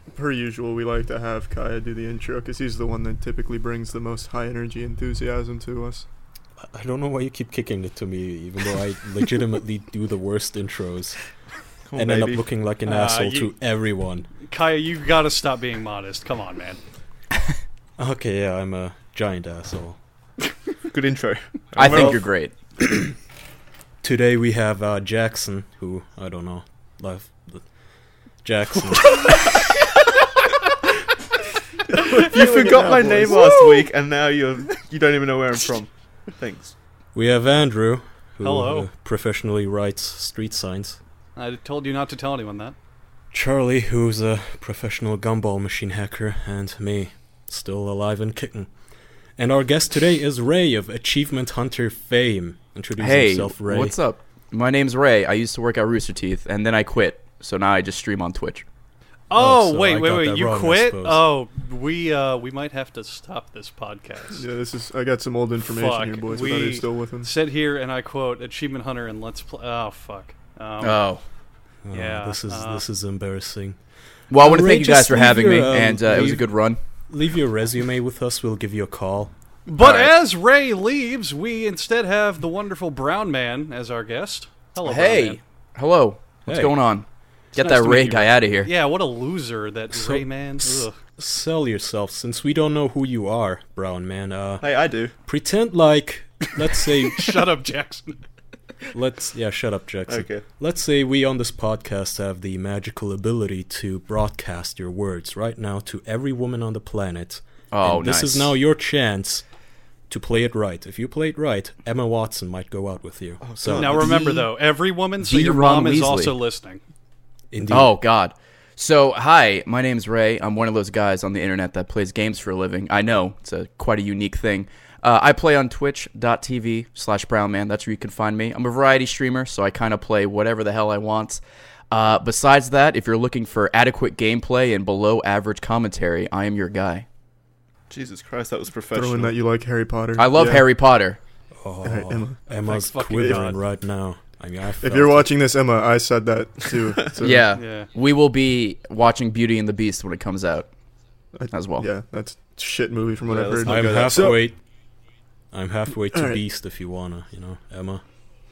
per usual, we like to have Kaya do the intro because he's the one that typically brings the most high energy enthusiasm to us. I don't know why you keep kicking it to me, even though I legitimately do the worst intros and end up looking like an asshole to everyone. Kaya, you gotta stop being modest. Come on, man. Okay, yeah, I'm a giant asshole. Good intro. I think you're great. Today we have Jackson, who, I don't know, Jackson. You forgot my name last week, and now you don't even know where I'm from. Thanks. We have Andrew, who Hello. Professionally writes street signs. I told you not to tell anyone that. Charlie, who's a professional gumball machine hacker, and me, still alive and kicking. And our guest today is Ray of Achievement Hunter fame. Introduce himself, Ray. What's up? My name's Ray. I used to work at Rooster Teeth, and then I quit. So now I just stream on Twitch. Oh, so I wait, got that you wrong, I quit? suppose. Oh, we might have to stop this podcast. Yeah, I got some old information here, boys. I thought you're still with him. Said here, and I quote, Achievement Hunter and Let's Play. Oh, fuck. Yeah. This is embarrassing. Well, I want to Ray, thank you guys for just having leave me, your, and it was a good run. Leave your resume with us. We'll give you a call. But All right. as Ray leaves, we instead have the wonderful Brown Man as our guest. Hello, Brown Hey, Man. hello. What's Hey. going on? Get nice that to Ray meet you, guy Ray. out of here. Yeah, what a loser, that So- Ray Man. Ugh. Sell yourself, since we don't know who you are, Brown Man. Hey, I do. Pretend like, let's say, Shut up, Jackson. shut up, Jackson. Okay. Let's say we on this podcast have the magical ability to broadcast your words right now to every woman on the planet. Oh, and this nice. is now your chance to play it right. If you play it right, Emma Watson might go out with you. So, Now remember, though, every woman, so the your Ron mom is Weasley. also listening. indeed. Oh, God. So, hi, my name's Ray. I'm one of those guys on the internet that plays games for a living. I know, it's quite a unique thing. I play on twitch.tv/brownman. That's where you can find me. I'm a variety streamer, so I kind of play whatever the hell I want. Besides that, if you're looking for adequate gameplay and below average commentary, I am your guy. Jesus Christ, that was professional. uh, Throw in that you like Harry Potter. I love Yeah. Harry Potter. Oh, Alright, Emma. Emma's Thank fucking quivering God. right now. I mean, I If felt you're it. watching this, Emma, I said that too. So, Yeah. Yeah. We will be watching Beauty and the Beast when it comes out as well. Yeah, that's a shit movie from what Yeah, I've let's heard. not I'm go there. halfway. I'm halfway to Alright. Beast if you wanna, Emma.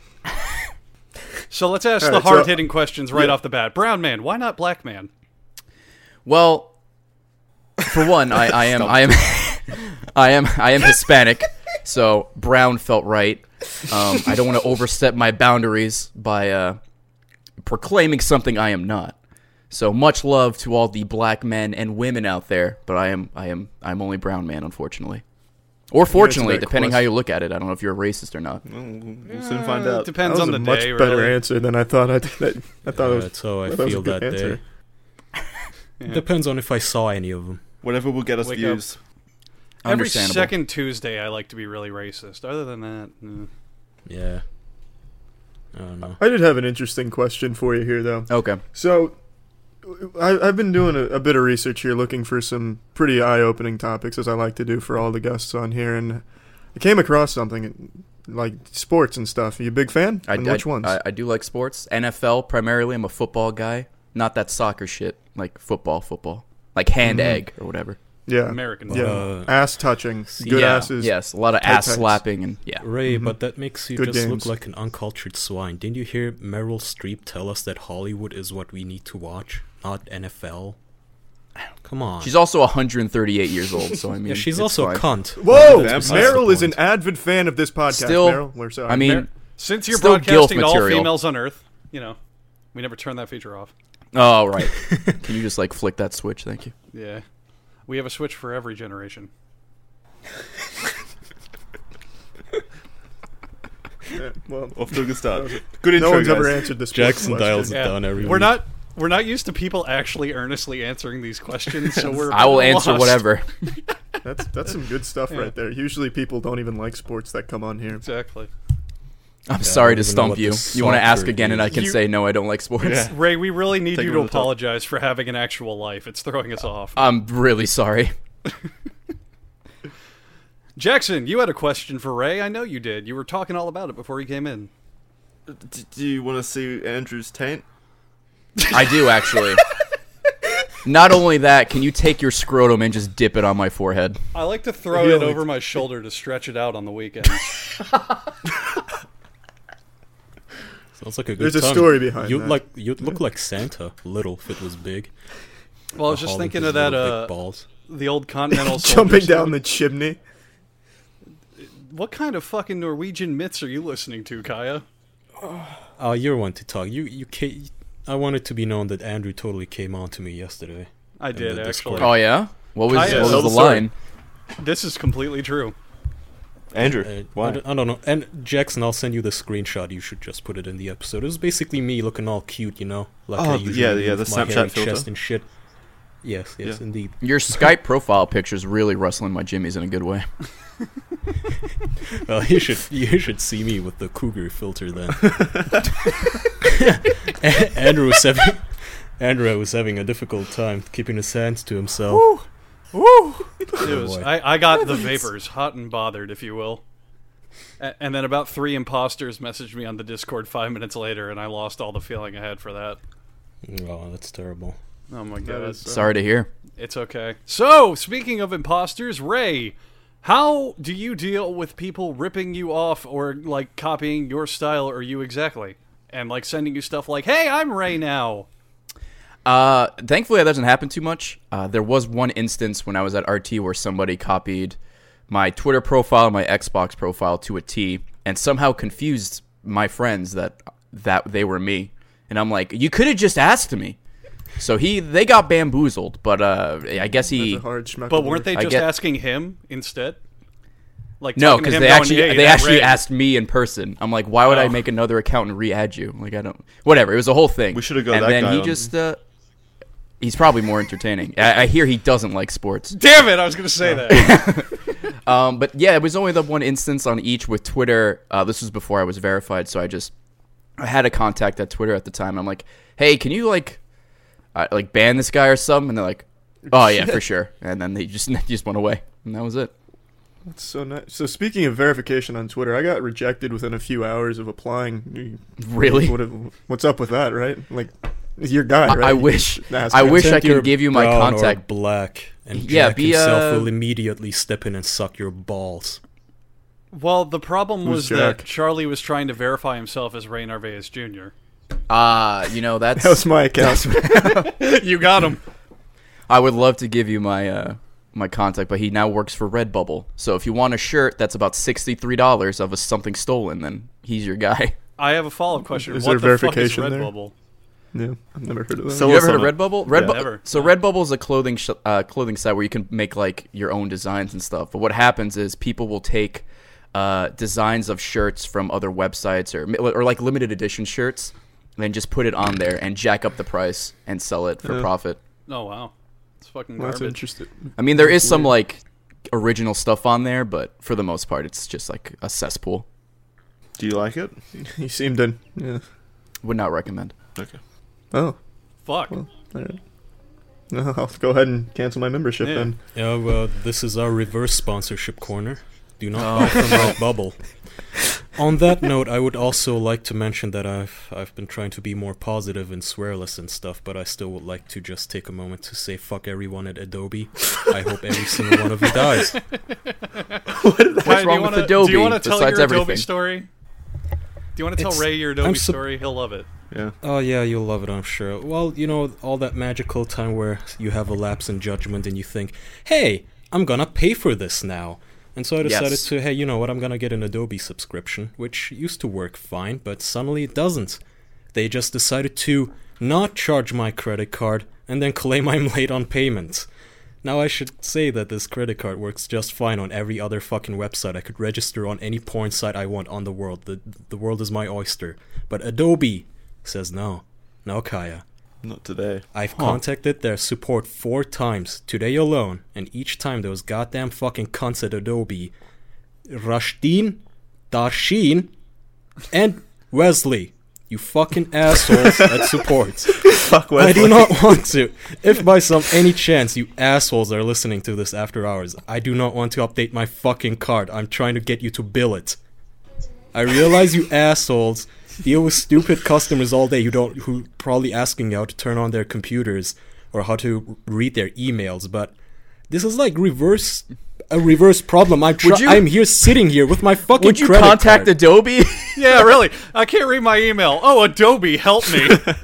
So let's ask All the right, so- hard-hitting questions right yeah. off the bat. Brown Man, why not Black Man? Well, for one, I am I am Hispanic, so brown felt right. I don't want to overstep my boundaries by proclaiming something I am not. So much love to all the black men and women out there, but I'm only brown man, unfortunately. Or fortunately, that depending how question. you look at it. I don't know if you're a racist or not. We'll soon find It out. That depends was on a the much day, better really. answer than I thought. I thought it was. That's how I that was a feel good that answer. day. Yeah. Depends on if I saw any of them. Whatever will get us Wake views. Every Understandable. second Tuesday, I like to be really racist. Other than that, Yeah. I don't know. I did have an interesting question for you here, though. Okay. So, I've been doing a bit of research here, looking for some pretty eye-opening topics, as I like to do for all the guests on here, and I came across something like sports and stuff. Are you a big fan? And which ones? I do like sports. NFL primarily. I'm a football guy. Not that soccer shit. Like football. Like hand egg or whatever. yeah, American. yeah, ass touching, good yeah. asses. Yes, a lot of tight ass tights. slapping and yeah. Ray, but that makes you Good just games. look like an uncultured swine. Didn't you hear Meryl Streep tell us that Hollywood is what we need to watch, not NFL? Come on. She's also 138 years old, so I mean, yeah, she's it's also fine. a cunt. Whoa, That's besides Meryl the is an point. avid fan of this podcast. Still, Meryl, we're sorry. I mean, Since you're Still guilt broadcasting to all material. females on Earth, we never turn that feature off. oh right. Can you just like flick that switch? Thank you. Yeah. We have a switch for every generation. yeah, well, Off to a good start. Good intro, no one's guys. ever answered this. Jackson question. dials it down every We're week. we're not used to people actually earnestly answering these questions, so we're I will answer lost. whatever. That's some good stuff Yeah. right there. Usually people don't even like sports that come on here. Exactly. I'm sorry I to don't even know stump what you. the You want to ask software again, and I can is. say no, I don't like sports. Yeah. Ray, we really need Take you it to over the top. apologize for having an actual life. It's throwing us off. I'm really sorry. Jackson, you had a question for Ray. I know you did. You were talking all about it before he came in. Do you want to see Andrew's taint? I do actually. Not only that, can you take your scrotum and just dip it on my forehead? I like to throw it over my shoulder to stretch it out on the weekends. Sounds like a good There's a time. story behind that. You'd look like Santa, little if it was big. Well, I was just thinking of that, the old Continental jumping Soldier down the chimney. What kind of fucking Norwegian myths are you listening to, Kaya? Oh, you're one to talk. I want it to be known that Andrew totally came on to me yesterday. I did, actually. Oh, yeah? What was Kaya, the line? This is completely true. Andrew, why? I don't know. And Jackson, I'll send you the screenshot. You should just put it in the episode. It was basically me looking all cute, like I usually do the with my Snapchat hairy filter. chest and shit. Yes, indeed. Your Skype profile picture's really rustling my jimmies in a good way. Well, you should see me with the cougar filter then. Andrew was having a difficult time keeping his hands to himself. Woo! I got the vapors, hot and bothered, if you will. And then about 3 imposters messaged me on the Discord 5 minutes later, and I lost all the feeling I had for that. Oh, that's terrible. Oh my god. Sorry to hear. It's okay. So, speaking of imposters, Ray, how do you deal with people ripping you off or, copying your style or you exactly? And, sending you stuff like, hey, I'm Ray now. Thankfully, that doesn't happen too much. There was one instance when I was at RT where somebody copied my Twitter profile and my Xbox profile to a T and somehow confused my friends that they were me. And I'm like, you could have just asked me. So they got bamboozled, but I guess he. That's a hard schmuck But of weren't they work. just asking him instead? No, because they actually Ray. asked me in person. I'm like, why would I make another account and re-add you? Like, I don't. Whatever. It was a whole thing. We should have got and that then guy he on. just. He's probably more entertaining. I hear he doesn't like sports. Damn it! I was going to say that. But yeah, it was only the one instance on each with Twitter. This was before I was verified, so I had a contact at Twitter at the time. I'm like, hey, can you ban this guy or something? And they're like, oh yeah, for sure. And then they just went away, and that was it. That's so nice. So speaking of verification on Twitter, I got rejected within a few hours of applying. Really? What's up with that, right? It's your guy, right? I wish I could give you my contact. Or black, and Jack himself will immediately step in and suck your balls. Well, the problem was Jack? that Charlie was trying to verify himself as Ray Narvaez Jr. That's That was my account. You got him. I would love to give you my contact, but he now works for Redbubble. So if you want a shirt that's about $63 of something stolen, then he's your guy. I have a follow-up question. Is What there the fuck is verification there? Redbubble? Yeah, I've never heard of that. So- You ever heard of Someone- Redbubble? Never. So Redbubble is a clothing site where you can make your own designs and stuff. But what happens is people will take designs of shirts from other websites or limited edition shirts, and then just put it on there and jack up the price and sell it for profit. Oh, wow. It's fucking Well, that's garbage. interesting. I mean, there is some original stuff on there, but for the most part, it's just like a cesspool. Do you like it? He seemed to. Yeah. Would not recommend. Okay. Oh. Fuck. All right. No, I'll go ahead and cancel my membership Yeah. then. Yeah, well, this is our reverse sponsorship corner. Do not buy from Redbubble. On that note, I would also like to mention that I've been trying to be more positive and swearless and stuff, but I still would like to just take a moment to say fuck everyone at Adobe. I hope every single one of you dies. What's wrong with Adobe? Do you want to tell besides your everything? Adobe story? Do you want to tell Ray your Adobe story? He'll love it. Yeah. Oh yeah, you'll love it, I'm sure. Well, all that magical time where you have a lapse in judgment and you think, hey, I'm gonna pay for this now. And so I decided to, hey, you know what, I'm gonna get an Adobe subscription, which used to work fine, but suddenly it doesn't. They just decided to not charge my credit card and then claim I'm late on payments. Now I should say that this credit card works just fine on every other fucking website. I could register on any porn site I want on the world. The world is my oyster. But Adobe says no. No, Kaya. Not today. I've contacted their support 4 times today alone, and each time those goddamn fucking cunts at Adobe, Rashdeen, Darshin, and Wesley, you fucking assholes at support. Fuck Wesley. I do not want to. If by any chance you assholes are listening to this after hours, I do not want to update my fucking card. I'm trying to get you to bill it. I realize you assholes deal with stupid customers all day who probably asking you how to turn on their computers or how to read their emails, but this is like a reverse problem. I'm here sitting here with my fucking Would you credit contact card. Adobe? Yeah, really. I can't read my email. Oh, Adobe, help me. Help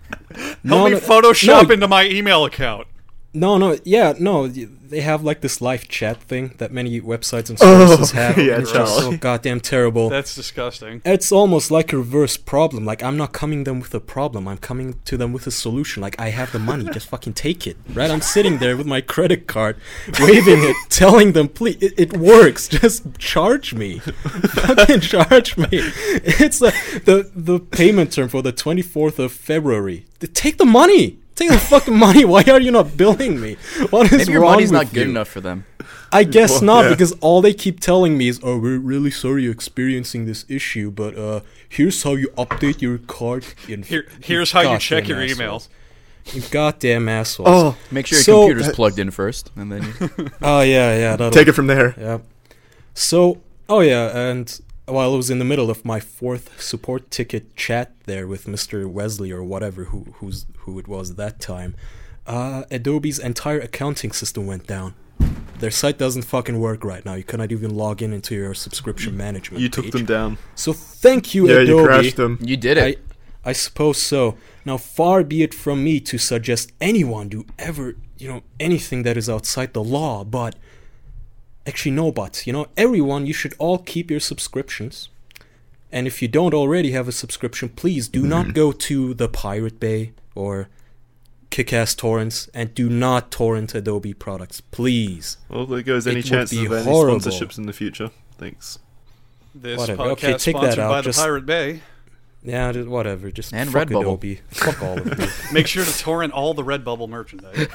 me Photoshop into my email account. No, they have like this live chat thing that many websites and services have. yeah, It's just so goddamn terrible. That's disgusting. It's almost like a reverse problem. Like, I'm not coming them with a problem. I'm coming to them with a solution. Like, I have the money. Just fucking take it. Right? I'm sitting there with my credit card, waving it, telling them, please, it works. Just charge me. Fucking charge me. It's the payment term for the 24th of February. Take the money. Take the fucking money. Why are you not billing me? What is Maybe your wrong money's with not good you? enough for them. I guess Well, not, yeah. because all they keep telling me is, "Oh, we're really sorry you're experiencing this issue, but here's how you update your card." Here's how you check your email. You goddamn assholes. Oh, Make sure your So- computer's plugged in first, and then you... Oh yeah, that'll take it from there. Yeah. So, and while I was in the middle of my 4th support ticket chat there with Mr. Wesley or whatever, who it was at that time, Adobe's entire accounting system went down. Their site doesn't fucking work right now. You cannot even log into your subscription management You took page. them down. So thank you, Yeah, Adobe. you crashed them. You did it. I suppose so. Now, far be it from me to suggest anyone do ever, anything that is outside the law, but actually no buts. Everyone, you should all keep your subscriptions. And if you don't already have a subscription, please do not go to the Pirate Bay or Kick-Ass Torrents and do not torrent Adobe products, please. Well, there goes any It would chances be of any horrible. sponsorships in the future. Thanks. This Whatever. podcast Okay, take that sponsored out. by Just- the Pirate Bay. Yeah, whatever. Just And fuck Redbubble. Adobe. Fuck all of you. Make sure to torrent all the Redbubble merchandise.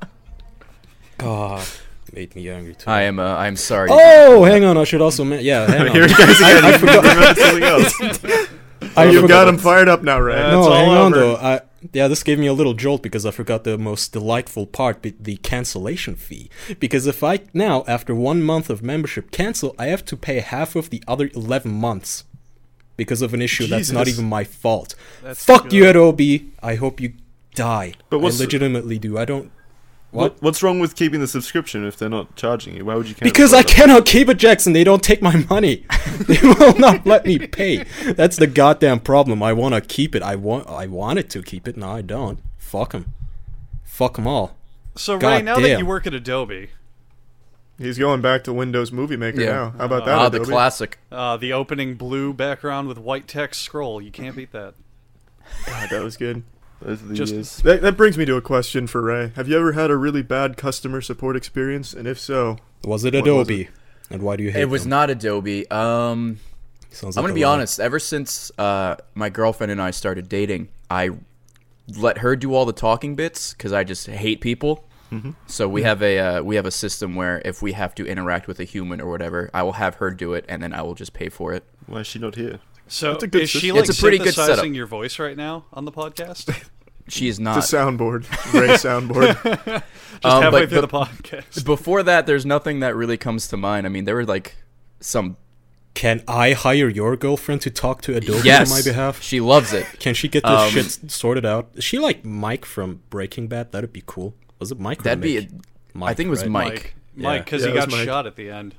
God, made me angry too. I'm sorry. Oh, hang on. I should also hang on. Here he goes again. I You forgot. remembered something else. You've got him fired up now, Ray. Yeah. No, It's all hang on over. though. This gave me a little jolt because I forgot the most delightful part, the cancellation fee. Because if I now, after 1 month of membership, cancel, I have to pay half of the other 11 months because of an issue that's not Jesus. even my fault. That's Fuck good. you, Adobe. I hope you die. But I what's- legitimately do. I don't. What? What's wrong with keeping the subscription if they're not charging you? Why would you cancel Because I it? cannot keep it, Jackson. They don't take my money. They will not let me pay. That's the goddamn problem. I want to keep it. I wanted to keep it. Now I don't. Fuck them. Fuck them all. So, Ray, God now that damn. you work at Adobe, He's going back to Windows Movie Maker Yeah. now. How about that, Ah, the Adobe? classic. the opening blue background with white text scroll, you can't beat that. God, that was good. Those are the Just- years. That brings me to a question for Ray. Have you ever had a really bad customer support experience? And if so, Was it What was Adobe? And why do you hate It was them? not Adobe. Sounds I'm like gonna a be lie. honest. Ever since my girlfriend and I started dating, I let her do all the talking bits because I just hate people. So we have a system where if we have to interact with a human or whatever, I will have her do it, and then I will just pay for it. Why is she not here? So, That's a good is she system. like It's a pretty good synthesizing setup. your voice right now on the podcast? She is the not. soundboard, Ray soundboard. Just halfway but- through the but- podcast. Before that, there's nothing that really comes to mind. I mean, there were like some. Can I hire your girlfriend to talk to Adobe Yes, on my behalf? she loves it. Can she get this shit sorted out? Is she like Mike from Breaking Bad? That'd be cool. Was it Mike? Or That'd be. Mick? I think it was right? Mike. Mike, because Yeah, he it was got Mike. shot at the end.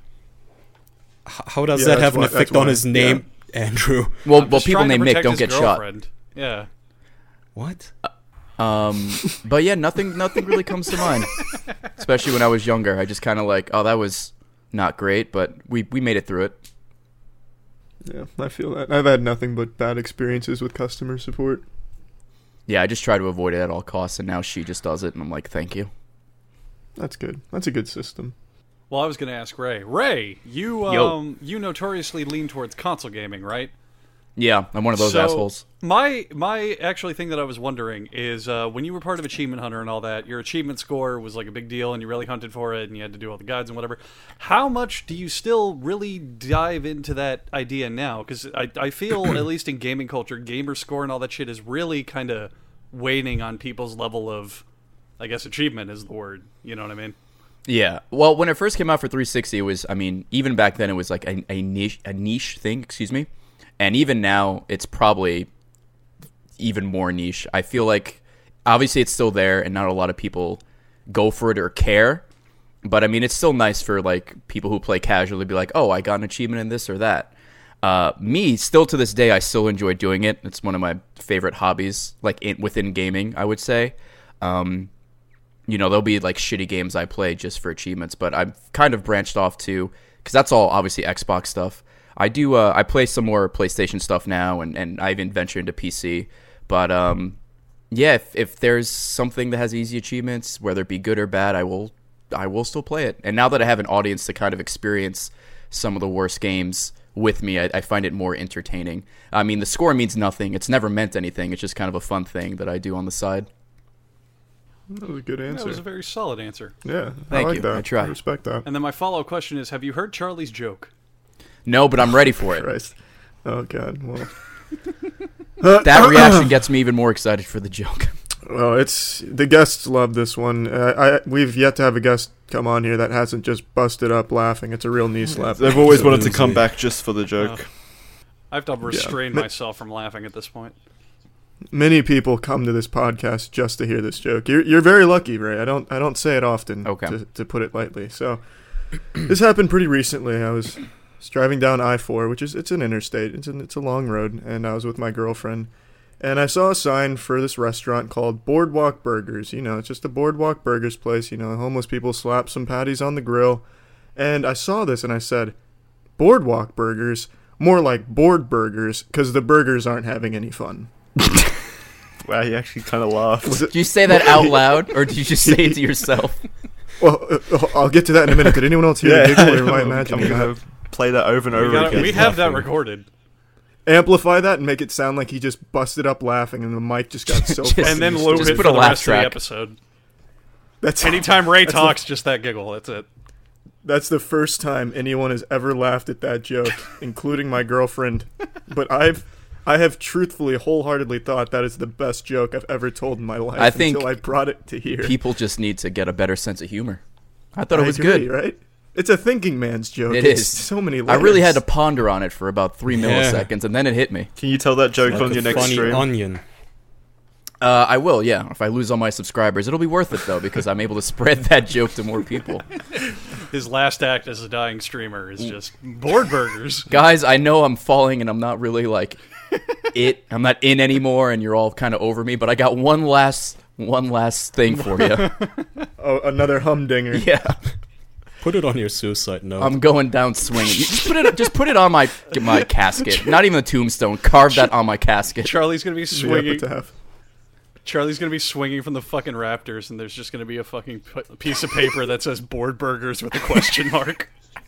How does Yeah, that that's have an why- effect that's on why. his name, Andrew? Well, I'm just people trying to named Mick protect don't his get shot. girlfriend. Yeah. What? But yeah, nothing really comes to mind. Especially when I was younger, I just kind of like, oh, that was not great, but we made it through it. Yeah, I feel that. I've had nothing but bad experiences with customer support. Yeah, I just try to avoid it at all costs, and now she just does it, and I'm like, thank you. That's good. That's a good system. Well, I was going to ask Ray. Ray, you you notoriously lean towards console gaming, right? Yeah, I'm one of those So, assholes. My actually thing that I was wondering is when you were part of Achievement Hunter and all that, your achievement score was like a big deal and you really hunted for it and you had to do all the guides and whatever. How much do you still really dive into that idea now? Because I feel, at least in gaming culture, gamer score and all that shit is really kind of waning on people's level of, I guess, achievement is the word. You know what I mean? Yeah. Well, when it first came out for 360, it was, I mean, even back then it was like a niche thing, excuse me. And even now, it's probably even more niche. I feel like obviously it's still there, and not a lot of people go for it or care. But I mean, it's still nice for like people who play casually to be like, oh, I got an achievement in this or that. Me, still to this day, I still enjoy doing it. It's one of my favorite hobbies, like within gaming, I would say. There'll be like shitty games I play just for achievements, but I've kind of branched off to, because that's all obviously Xbox stuff. I do, I play some more PlayStation stuff now, and I even venture into PC. But if there's something that has easy achievements, whether it be good or bad, I will still play it. And now that I have an audience to kind of experience some of the worst games with me, I find it more entertaining. I mean, the score means nothing. It's never meant anything. It's just kind of a fun thing that I do on the side. That was a good answer. That was a very solid answer. Yeah, Thank I like you. that. I try. I respect that. And then my follow-up question is, have you heard Charlie's joke? No, but I'm ready for it. Christ. Oh, God. Well, That reaction gets me even more excited for the joke. well, it's the guests love this one. We've yet to have a guest come on here that hasn't just busted up laughing. It's a real knee slap. They've always wanted to come back just for the joke. I have to restrain myself from laughing at this point. Many people come to this podcast just to hear this joke. You're very lucky, Ray. I don't say it often. Okay. To put it lightly. So this happened pretty recently. I was driving down I-4, which it's an interstate. It's a long road, and I was with my girlfriend, and I saw a sign for this restaurant called Boardwalk Burgers. It's just a Boardwalk Burgers place. Homeless people slap some patties on the grill, and I saw this and I said, Boardwalk Burgers, more like board burgers, because the burgers aren't having any fun. Wow, he actually kind of laughed. Did you say that out loud, or did you just say it to yourself? Well, I'll get to that in a minute. Did anyone else hear the giggle, or am I imagining that? Play that over and over again. We have that recorded. Amplify that and make it sound like he just busted up laughing and the mic just got so fucking And then used loop to it it. for the rest of the episode. That's Anytime Ray talks, just that giggle. That's it. That's the first time anyone has ever laughed at that joke, including my girlfriend. But I have truthfully, wholeheartedly thought that is the best joke I've ever told in my life. I think until I brought it to here. People just need to get a better sense of humor. I thought it was agree, good. Right? It's a thinking man's joke. It It's is. so many layers. I really had to ponder on it for about 3 milliseconds, and then it hit me. Can you tell that joke Like on a your next funny stream? onion. I will, yeah. If I lose all my subscribers, it'll be worth it, though, because I'm able to spread that joke to more people. His last act as a dying streamer is just board burgers. Guys, I know I'm falling, and I'm not really, I'm not in anymore, and you're all kind of over me, but I got one last thing for you. Oh, another humdinger. Yeah. Put it on your suicide note. I'm going down swinging. Just put it on my casket. Not even a tombstone. Carve that on my casket. Charlie's gonna be The swinging. epitaph. Charlie's gonna be swinging from the fucking Raptors, and there's just gonna be a fucking piece of paper that says "board burgers" with a question mark.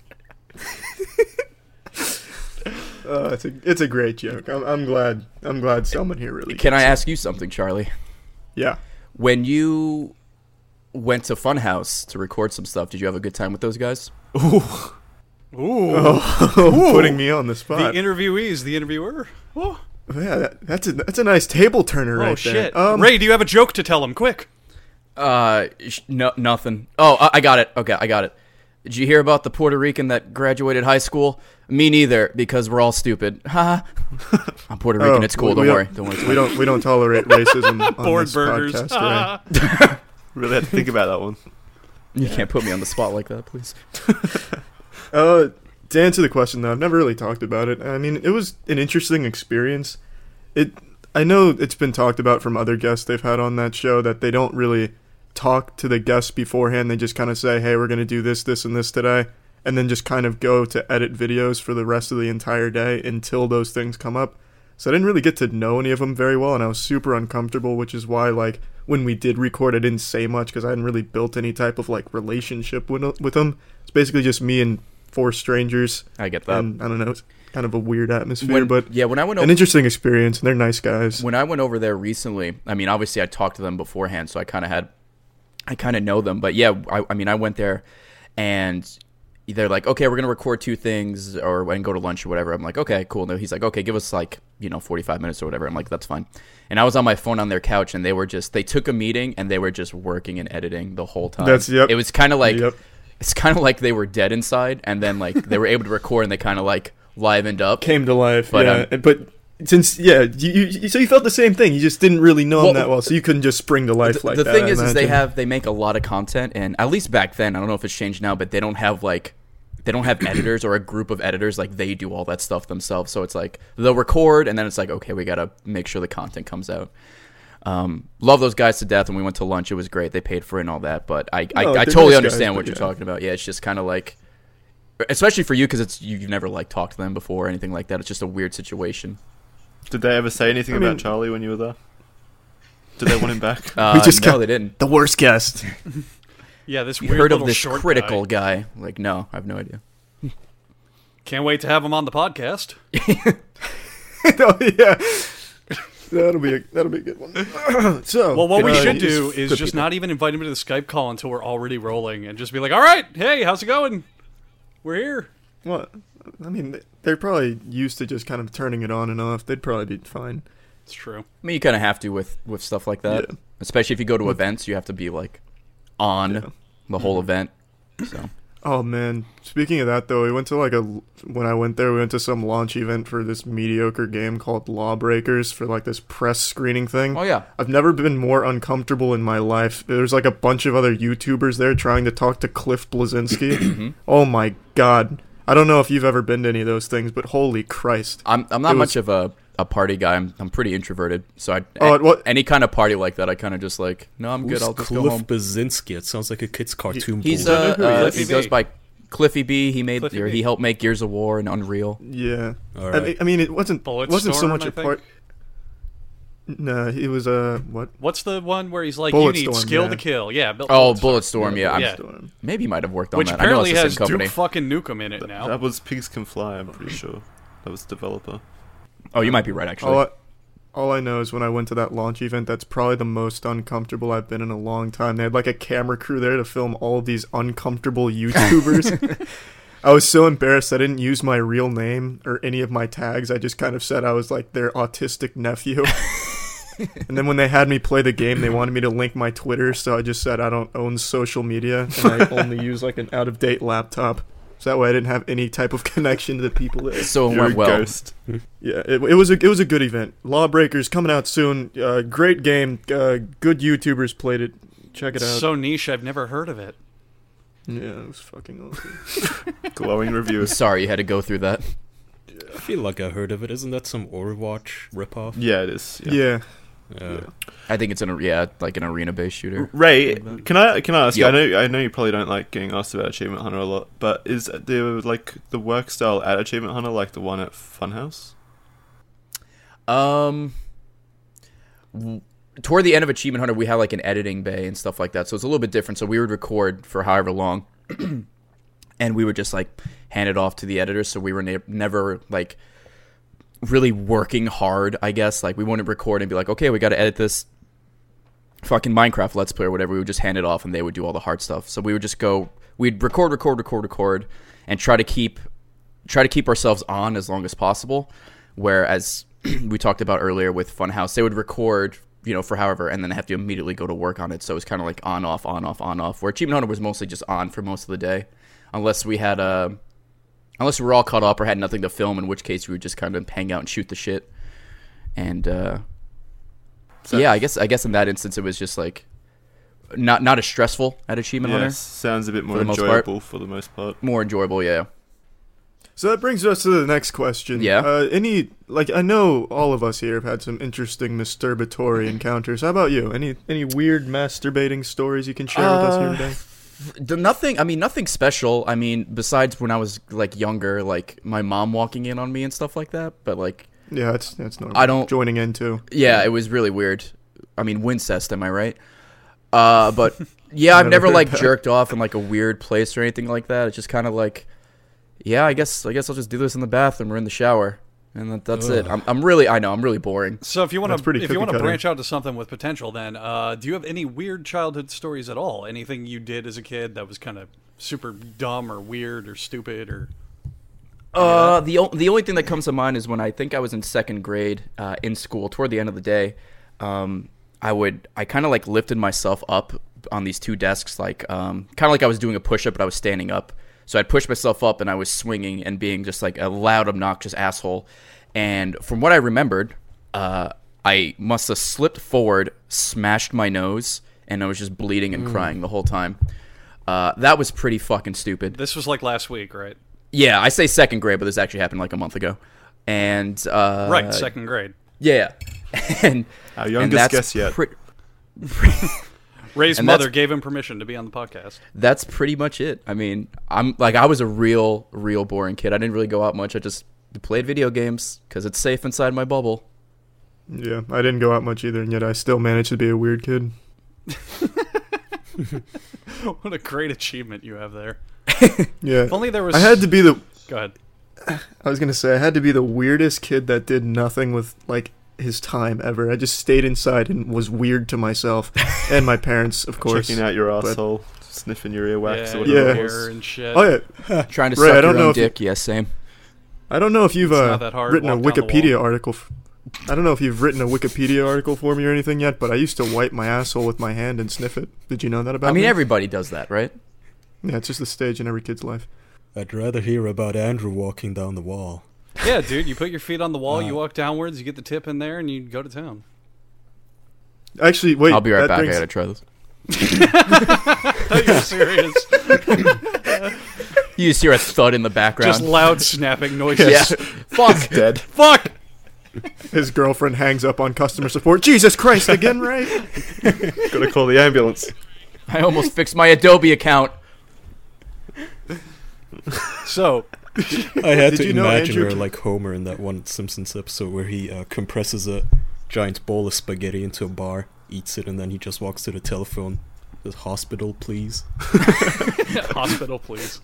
It's a great joke. I'm glad someone here really. Can I gets it. ask you something, Charlie? Yeah. When you went to Funhouse to record some stuff, did you have a good time with those guys? Ooh, Putting me on the the spot. interviewees, the interviewer. Oh, Yeah, that's a nice table turner right shit! there. Ray, do you have a joke to tell him? Quick. No, nothing. Oh, I got it. Okay, I got it. Did you hear about the Puerto Rican that graduated high school? Me neither, because we're all stupid. Ha! I'm Puerto Rican. It's cool. Don't worry. Don't worry. We don't tolerate racism on Board this burgers. podcast, Ray. Really had to think about that one. You can't put me on the spot like that, please. To answer the question, though, I've never really talked about it. I mean, it was an interesting experience. I know it's been talked about from other guests they've had on that show that they don't really talk to the guests beforehand. They just kind of say, hey, we're going to do this, this, and this today, and then just kind of go to edit videos for the rest of the entire day until those things come up. So I didn't really get to know any of them very well, and I was super uncomfortable, which is why, when we did record, I didn't say much because I hadn't really built any type of, relationship with them. It's basically just me and 4 strangers. I get that. And I don't know, it's kind of a weird atmosphere, when I went an interesting experience, and they're nice guys. When I went over there recently, I mean, obviously I talked to them beforehand, so I kind of know them. But yeah, I went there, and they're like, okay, we're gonna record 2 things, and go to lunch or whatever. I'm like, okay, cool. No, he's like, okay, give us 45 minutes or whatever. I'm like, that's fine. And I was on my phone on their couch, and they took a meeting, and they were just working and editing the whole time. It was kind of like, it's kind of like they were dead inside, and then they were able to record, and they kind of livened up. Came to life, but, yeah. But Since so you felt the same thing. You just didn't really know him that well, so you couldn't just spring to life like that. The thing is they make a lot of content, and at least back then, I don't know if it's changed now, but they don't have editors or a group of editors. Like, they do all that stuff themselves. So it's like they'll record, and then it's like, okay, we gotta make sure the content comes out. Love those guys to death. When we went to lunch, it was great. They paid for it and all that, but I totally understand what you're talking about. Yeah, it's just kind of like, especially for you, because you've never like talked to them before or anything like that. It's just a weird situation. Did they ever say anything about Charlie when you were there? Did they want him back? No, they didn't. The worst guest. Yeah, this you weird heard of little this short critical guy. Like, no, I have no idea. Can't wait to have him on the podcast. Oh, yeah. That'll be a good one. So, well, what we should do is just not even invite him to the Skype call until we're already rolling, and just be like, "All right, hey, how's it going? We're here." What? I mean, they're probably used to just kind of turning it on and off. They'd probably be fine. It's true. I mean, you kind of have to with stuff like that, especially if you go to events. You have to be like on the whole event. So. Oh man! Speaking of that, though, when I went there, we went to some launch event for this mediocre game called Lawbreakers for like this press screening thing. Oh yeah! I've never been more uncomfortable in my life. There's like a bunch of other YouTubers there trying to talk to Cliff Bleszinski. Oh my god! I don't know if you've ever been to any of those things, but holy Christ! I'm not much of a party guy. I'm pretty introverted, so any kind of party like that, I kind of just like, no, I'm good. I'll just go home. Cliff Bleszinski. It sounds like a kid's cartoon. He goes by Cliffy B. He helped make Gears of War and Unreal. Yeah, right. I mean, it wasn't so much a part. No, he was what? What's the one where he's like, Bulletstorm, you need skill to kill? Yeah. Bulletstorm. Yeah. Bulletstorm. Maybe he might have worked on Which that. apparently I know has it's the same company. Duke fucking Nukem in it now. That was Pigs Can Fly. I'm pretty sure that was the developer. Oh, you might be right, actually. All I know is when I went to that launch event, that's probably the most uncomfortable I've been in a long time. They had like a camera crew there to film all of these uncomfortable YouTubers. I was so embarrassed I didn't use my real name or any of my tags. I just kind of said I was like their autistic nephew. And then when they had me play the game, they wanted me to link my Twitter, so I just said I don't own social media and I only use like an out-of-date laptop. So that way I didn't have any type of connection to the people there. So it went well. Ghost. Yeah, it was a good event. Lawbreakers coming out soon. Great game. Good YouTubers played it. Check it out. So niche, I've never heard of it. Yeah, it was fucking awesome. Glowing reviews. Sorry you had to go through that. I feel like I heard of it. Isn't that some Overwatch ripoff? Yeah, it is. Yeah. I think it's like an arena-based shooter. Ray, can I ask you? Yep. I know you probably don't like getting asked about Achievement Hunter a lot, but is the work style at Achievement Hunter like the one at Funhouse? Toward the end of Achievement Hunter, we had like an editing bay and stuff like that, so it's a little bit different. So we would record for however long, and we would just like hand it off to the editors. So we were never like really working hard, I guess. Like, we wouldn't record and be like, okay, we got to edit this fucking Minecraft Let's Play or whatever. We would just hand it off and they would do all the hard stuff. So we would just we'd record and try to keep ourselves on as long as possible. Whereas we talked about earlier with Funhouse, they would record, for however, and then have to immediately go to work on it. So it was kind of like on, off, on, off, on, off, where Achievement Hunter was mostly just on for most of the day. Unless we were all caught up or had nothing to film, in which case we would just kind of hang out and shoot the shit. And I guess in that instance it was just like not as stressful at Achievement Hunter. Sounds a bit more enjoyable for the most part. More enjoyable, yeah. So that brings us to the next question. Yeah. I know all of us here have had some interesting masturbatory encounters. How about you? Any weird masturbating stories you can share with us here today? Nothing special. I mean, besides when I was like younger, like my mom walking in on me and stuff like that. But like, yeah, that's normal. Joining in too. Yeah, it was really weird. I mean, Wincest, am I right? But yeah, I've never like jerked off in like a weird place or anything like that. It's just kind of like, yeah, I guess I'll just do this in the bathroom or in the shower. And that's it. I'm really boring. So if you want to branch out to something with potential, then do you have any weird childhood stories at all? Anything you did as a kid that was kind of super dumb or weird or stupid or? The only thing that comes to mind is when I think I was in second grade in school. Toward the end of the day, I kind of like lifted myself up on these two desks, like kind of like I was doing a push-up, but I was standing up. So I'd push myself up and I was swinging and being just like a loud, obnoxious asshole. And from what I remembered, I must have slipped forward, smashed my nose, and I was just bleeding and crying the whole time. That was pretty fucking stupid. This was like last week, right? Yeah, I say second grade, but this actually happened like a month ago. And right, second grade. Yeah. And our youngest guest yet. Ray's mother gave him permission to be on the podcast. That's pretty much it. I mean, I was a real boring kid. I didn't really go out much. I just played video games because it's safe inside my bubble. Yeah, I didn't go out much either, and yet I still managed to be a weird kid. What a great achievement you have there. Yeah. If only there was... I had to be the... Go ahead. I was going to say, I had to be the weirdest kid that did nothing with, like, his time ever. I just stayed inside and was weird to myself and my parents, of course. Checking out your asshole, sniffing your earwax or your whatever it hair was. and shit. Oh, yeah. Trying to Ray, suck your own dick. Yeah, same. I don't know if you've not that hard. written a Walk down the Wikipedia article. I don't know if you've written a Wikipedia article for me or anything yet, but I used to wipe my asshole with my hand and sniff it. Did you know that about me? I mean, everybody does that, right? Yeah, it's just a stage in every kid's life. I'd rather hear about Andrew walking down the wall. Yeah, dude, you put your feet on the wall, you walk downwards, you get the tip in there, and you go to town. Actually, wait. I'll be right back. I gotta try this. You're serious. You just hear a thud in the background. Just loud snapping noises. Yeah. Fuck. Dead. Fuck! His girlfriend hangs up on customer support. Jesus Christ, again, Ray? Gotta call the ambulance. I almost fixed my Adobe account. So, I had Did to you know imagine Andrew her can- like Homer in that one Simpsons episode where he compresses a giant bowl of spaghetti into a bar, eats it, and then he just walks to the telephone. Says, "Hospital, please." hospital, please.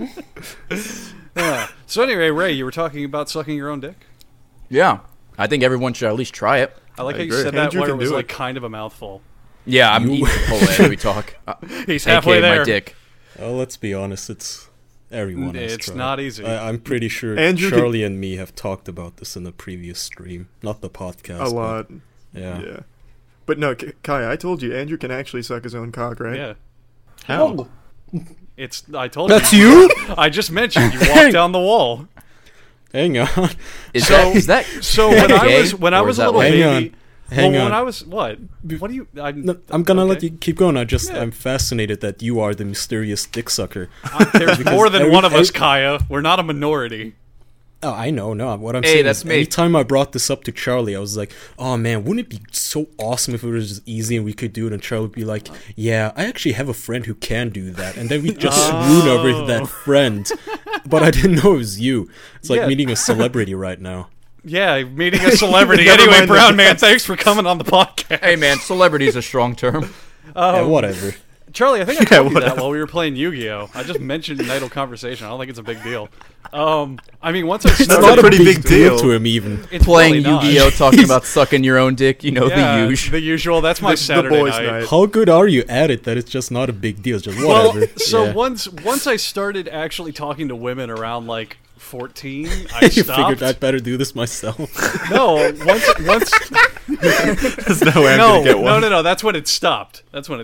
So anyway, Ray, you were talking about sucking your own dick? Yeah. I think everyone should at least try it. I like how you agree. said that Andrew where it can was do like it. kind of a mouthful. Yeah, I'm eating the whole as we talk. He's halfway AKA there. my dick. Well, let's be honest, it's everyone has It's tried. not easy. I'm pretty sure Andrew Charlie and me have talked about this in a previous stream, not the podcast. A lot. But, yeah. Yeah. But no, Kai, I told you, Andrew can actually suck his own cock, right? Yeah. How? I told That's you. you? I just mentioned you walked down the wall. Hang on. Is So- that So when I gay? was Or a is that little like- baby, Hang when on. I was what? What do you? No, I'm gonna let okay. you keep going. Yeah. I'm fascinated that you are the mysterious dick sucker. There's more than every- one of us, every- Kaya. We're not a minority. Oh, I know. No, what I'm Hey, saying that's is, me. anytime I brought this up to Charlie, I was like, "Oh man, wouldn't it be so awesome if it was just easy and we could do it?" And Charlie would be like, "Yeah, I actually have a friend who can do that," and then we just swoon over that friend. But I didn't know it was you. It's like Yeah. meeting a celebrity right now. Yeah, meeting a celebrity. Never Anyway, mind Brown that. Man, thanks for coming on the podcast. Hey man, celebrity is a strong term. Yeah, whatever. Charlie, I think I told you that whatever. while we were playing Yu-Gi-Oh. I just mentioned an idle conversation. I don't think it's a big deal. I mean, once I It's started, not a pretty big deal deal. to him even. it's Playing probably not. Yu-Gi-Oh, talking about sucking your own dick, you know, Yeah, the usual. the usual. That's my The Saturday boys' night. night. How good are you at it that it's just not a big deal? It's just Well, whatever. so Yeah. once I started actually talking to women around like 14, I you stopped. figured I'd better do this myself. No, once There's no way I'm no, gonna get one. no. That's when it stopped.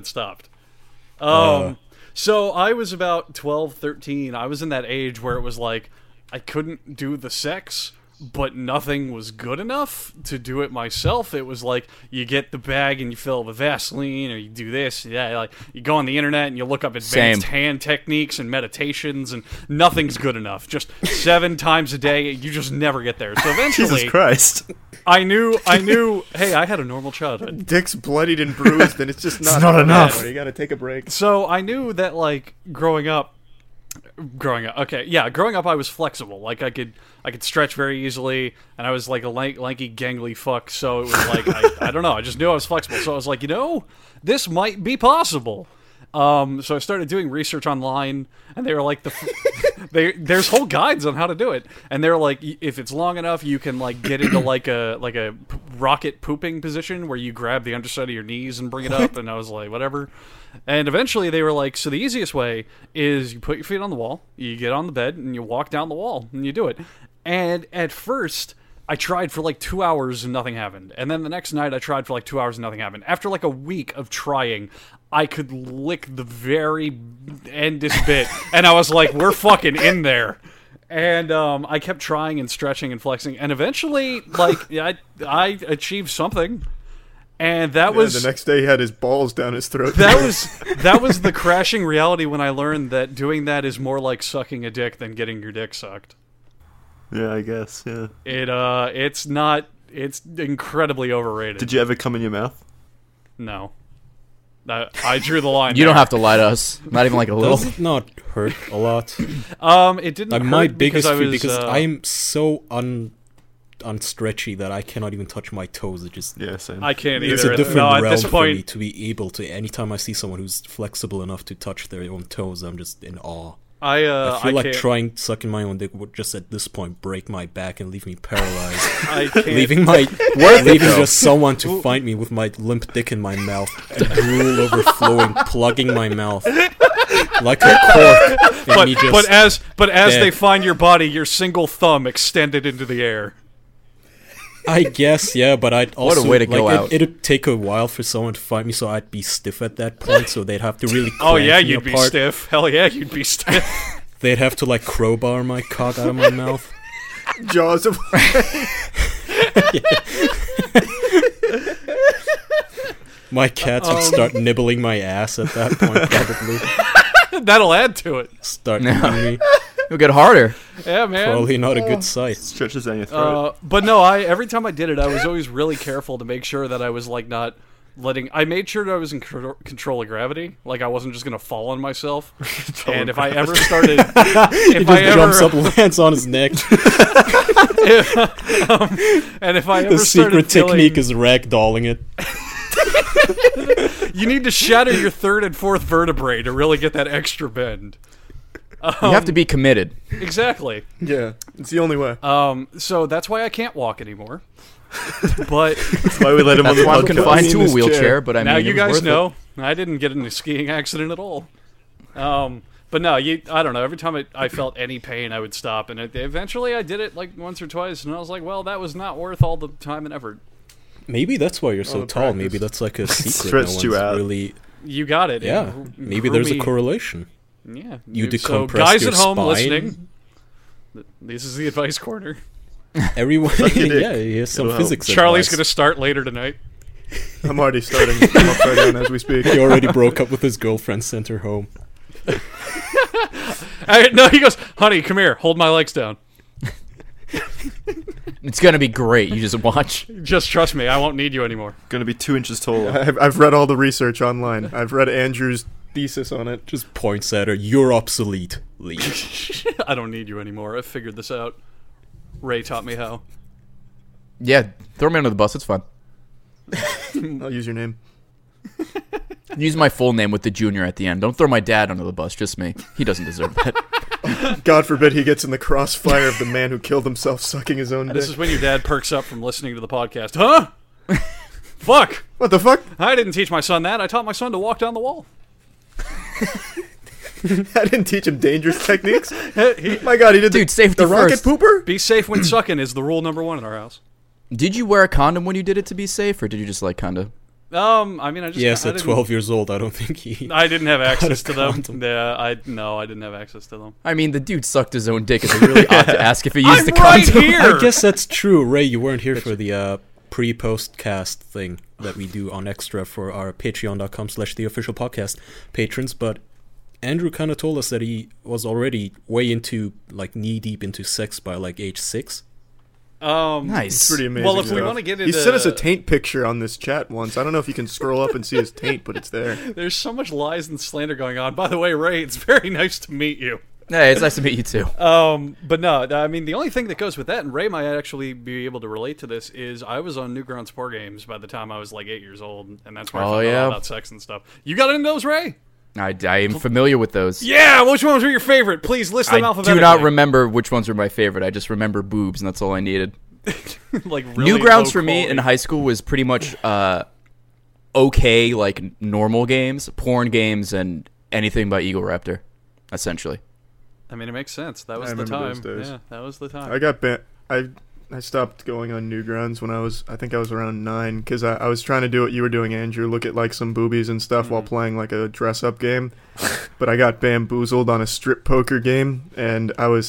So I was about 12, 13. I was in that age where it was like I couldn't do the sex, but nothing was good enough to do it myself. It was like you get the bag and you fill it with Vaseline, or you do this. Yeah, like you go on the internet and you look up advanced Same. hand techniques and meditations, and nothing's good enough. Just 7 times a day, you just never get there. So Jesus eventually, Christ. I knew. Hey, I had a normal childhood. Dick's bloodied and bruised, and it's just not, not enough. You gotta take a break. So I knew that, like, growing up, I was flexible. Like, I could stretch very easily, and I was like a lanky, gangly fuck. So it was like I don't know. I just knew I was flexible. So I was like, this might be possible. So I started doing research online, and they were like, there's whole guides on how to do it, and they're like, if it's long enough, you can like get into like a rocket pooping position where you grab the underside of your knees and bring it up. And I was like, whatever. And eventually they were like, so the easiest way is you put your feet on the wall, you get on the bed, and you walk down the wall, and you do it. And at first, I tried for like 2 hours and nothing happened. And then the next night I tried for like 2 hours and nothing happened. After like a week of trying, I could lick the very endest bit. And I was like, we're fucking in there. And I kept trying and stretching and flexing, and eventually, like, I achieved something. And that was the next day. He had his balls down his throat. That was the crashing reality when I learned that doing that is more like sucking a dick than getting your dick sucked. Yeah, I guess. Yeah. It's incredibly overrated. Did you ever come in your mouth? No. I drew the line. You don't have to lie to us. Not even like a little. Does it not hurt a lot? It didn't hurt my biggest fear, because I'm so unstretchy that I cannot even touch my toes. It just Same. I can't either. It's a different no, realm at this for point, me to be able to. Anytime I see someone who's flexible enough to touch their own toes, I'm just in awe. I feel like can't. sucking my own dick would just at this point break my back and leave me paralyzed. I can't. leaving just someone to find me with my limp dick in my mouth and drool overflowing, plugging my mouth like a cork. But as they find your body, your single thumb extended into the air. I guess, yeah, but I'd also... What a way to go out. It'd take a while for someone to find me, so I'd be stiff at that point, so they'd have to really Oh yeah, me you'd be apart. stiff. Hell yeah, you'd be stiff. They'd have to, like, crowbar my cock out of my mouth. Jaws of... My cats would start nibbling my ass at that point, probably. That'll add to it. Start eating me. It'll get harder. Yeah, man. Probably not a good sight. Stretches down your throat. But no, every time I did it, I was always really careful to make sure that I was like not letting. I made sure that I was in control of gravity. Like I wasn't just gonna fall on myself. And if I ever started, He just jumps up, lands on his neck. and if I ever The started secret technique is ragdolling it. you need to shatter your third and fourth vertebrae to really get that extra bend. You have to be committed. Exactly. Yeah, it's the only way. So that's why I can't walk anymore. But That's why we let him on the That's why I'm podcast. confined to a this wheelchair, chair. but I mean, now it you was guys worth it. know I didn't get in a skiing accident at all. But no, I don't know. Every time I felt any pain, I would stop, and eventually I did it like once or twice, and I was like, well, that was not worth all the time and effort. Maybe that's why you're so the tall. practice. Maybe that's like a secret. Stretched you one's out. Really, You got it. yeah. It Maybe grew there's a me- correlation. Yeah. You so decompress guys your at home spine. listening, this is the advice corner. Everyone, your dick. yeah, he has some It'll help. physics. Charlie's advice. gonna start later tonight. I'm already starting. I'm upside down as we speak. He already broke up with his girlfriend, sent her home. No, he goes, honey, come here, hold my legs down. It's gonna be great. You just watch. Just trust me, I won't need you anymore. Gonna be 2 inches taller. I've read all the research online. I've read Andrew's thesis on it. Just points at her. You're obsolete. Leave. I don't need you anymore. I figured this out. Ray taught me how. Yeah, throw me under the bus. It's fun. I'll use your name. Use my full name with the junior at the end. Don't throw my dad under the bus. Just me. He doesn't deserve that. God forbid he gets in the crossfire of the man who killed himself sucking his own dick. This is when your dad perks up from listening to the podcast. Huh? Fuck! What the fuck? I didn't teach my son that. I taught my son to walk down the wall. I didn't teach him dangerous techniques. He- My God, he did Dude, safety the rocket first. pooper? Be safe when sucking is the rule number one in our house. Did you wear a condom when you did it to be safe, or did you just like kind of? I mean, I just Yes, I at didn't- 12 years old, I don't think he. I didn't have access to them. condom. Yeah, I didn't have access to them. I mean, the dude sucked his own dick. Is it really odd to ask if he used I'm the right condom? here. I guess that's true. Ray, you weren't here for the pre-post cast thing that we do on Extra for our patreon.com/theofficialpodcast patrons, but Andrew kind of told us that he was already way into, like, knee-deep into sex by, like, age 6. Nice. It's pretty amazing. Well, if we stuff. wanna get he into- sent us a taint picture on this chat once. I don't know if you can scroll up and see his taint, but it's there. There's so much lies and slander going on. By the way, Ray, it's very nice to meet you. Hey, it's nice to meet you too. But no, I mean, the only thing that goes with that, and Ray might actually be able to relate to this, is I was on Newgrounds Sport Games by the time I was like 8 years old, and that's where I Oh, found out yeah. about sex and stuff. You got into those, Ray? I am familiar with those. Yeah, which ones were your favorite? Please list them I alphabetically. do not remember which ones were my favorite. I just remember boobs, and that's all I needed. like really Newgrounds low for me quality. in high school was pretty much okay, like normal games, porn games, and anything by Eagle Raptor, essentially. I mean, it makes sense. That was I the remember time. those days. Yeah, that was the time. I got I stopped going on Newgrounds when I think I was around 9, because I was trying to do what you were doing, Andrew, look at like some boobies and stuff while playing like a dress-up game. But I got bamboozled on a strip poker game, and I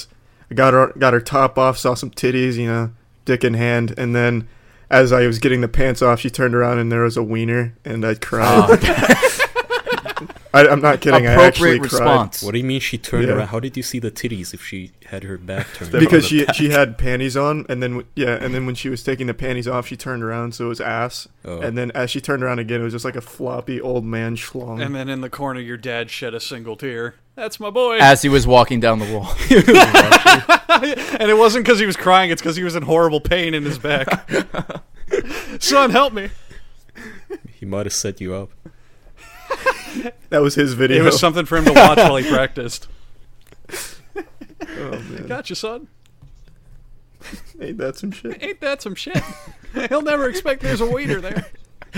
I got her top off, saw some titties, dick in hand, and then as I was getting the pants off, she turned around and there was a wiener, and I cried. I'm not kidding. Appropriate I actually response. What do you mean she turned around? How did you see the titties if she had her back turned? Because she had panties on, and then when she was taking the panties off, she turned around, so it was ass. Oh. And then as she turned around again, it was just like a floppy old man schlong. And then in the corner, your dad shed a single tear. That's my boy. As he was walking down the wall. And it wasn't because he was crying; it's because he was in horrible pain in his back. Son, help me. He might have set you up. That was his video. It was something for him to watch while he practiced. Oh, man. Gotcha, son. Ain't that some shit? Ain't that some shit? He'll never expect there's a waiter there.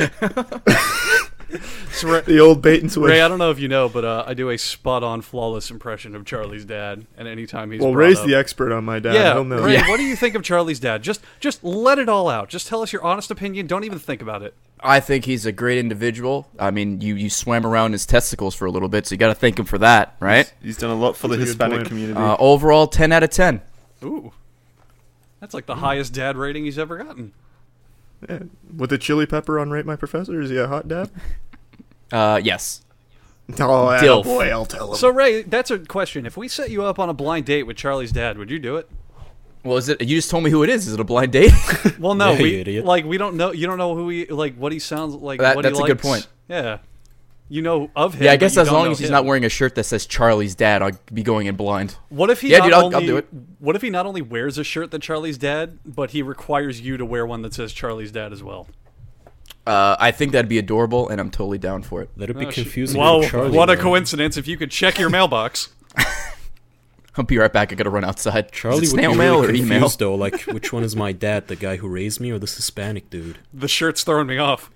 So Ray, the old bait and switch. Ray, I don't know if you know, but I do a spot-on, flawless impression of Charlie's dad. And anytime he's Ray's the expert on my dad. Yeah, He'll know. Ray, what do you think of Charlie's dad? Just let it all out. Just tell us your honest opinion. Don't even think about it. I think he's a great individual. I mean, you swam around his testicles for a little bit, so you got to thank him for that, right? He's done a lot for the Hispanic community. Overall, 10 out of 10. Ooh. That's like the highest dad rating he's ever gotten. Yeah. With the chili pepper on Rate My Professor, is he a hot dad? Yes. Oh, Dilf. Boy, I'll tell him. So, Ray, that's a question. If we set you up on a blind date with Charlie's dad, would you do it? Well, is it? You just told me who it is. Is it a blind date? Well, no, Yeah, you idiot. we don't know. You don't know who he what he sounds like. That's what he a likes. good point. Yeah, you know of him. Yeah, I guess but you as don't long know as he's him. not wearing a shirt that says Charlie's dad, I'll be going in blind. What if he? Yeah, not dude, I'll only, do it. What if he not only wears a shirt that Charlie's dad, but he requires you to wear one that says Charlie's dad as well? I think that'd be adorable, and I'm totally down for it. Let it be confusing. Well, for Charlie, what a though. coincidence! If you could check your mailbox. I'll be right back. I gotta run outside. Charlie Is it would snail be mail really or email? confused though, like which one is my dad, the guy who raised me, or this Hispanic dude? The shirt's throwing me off.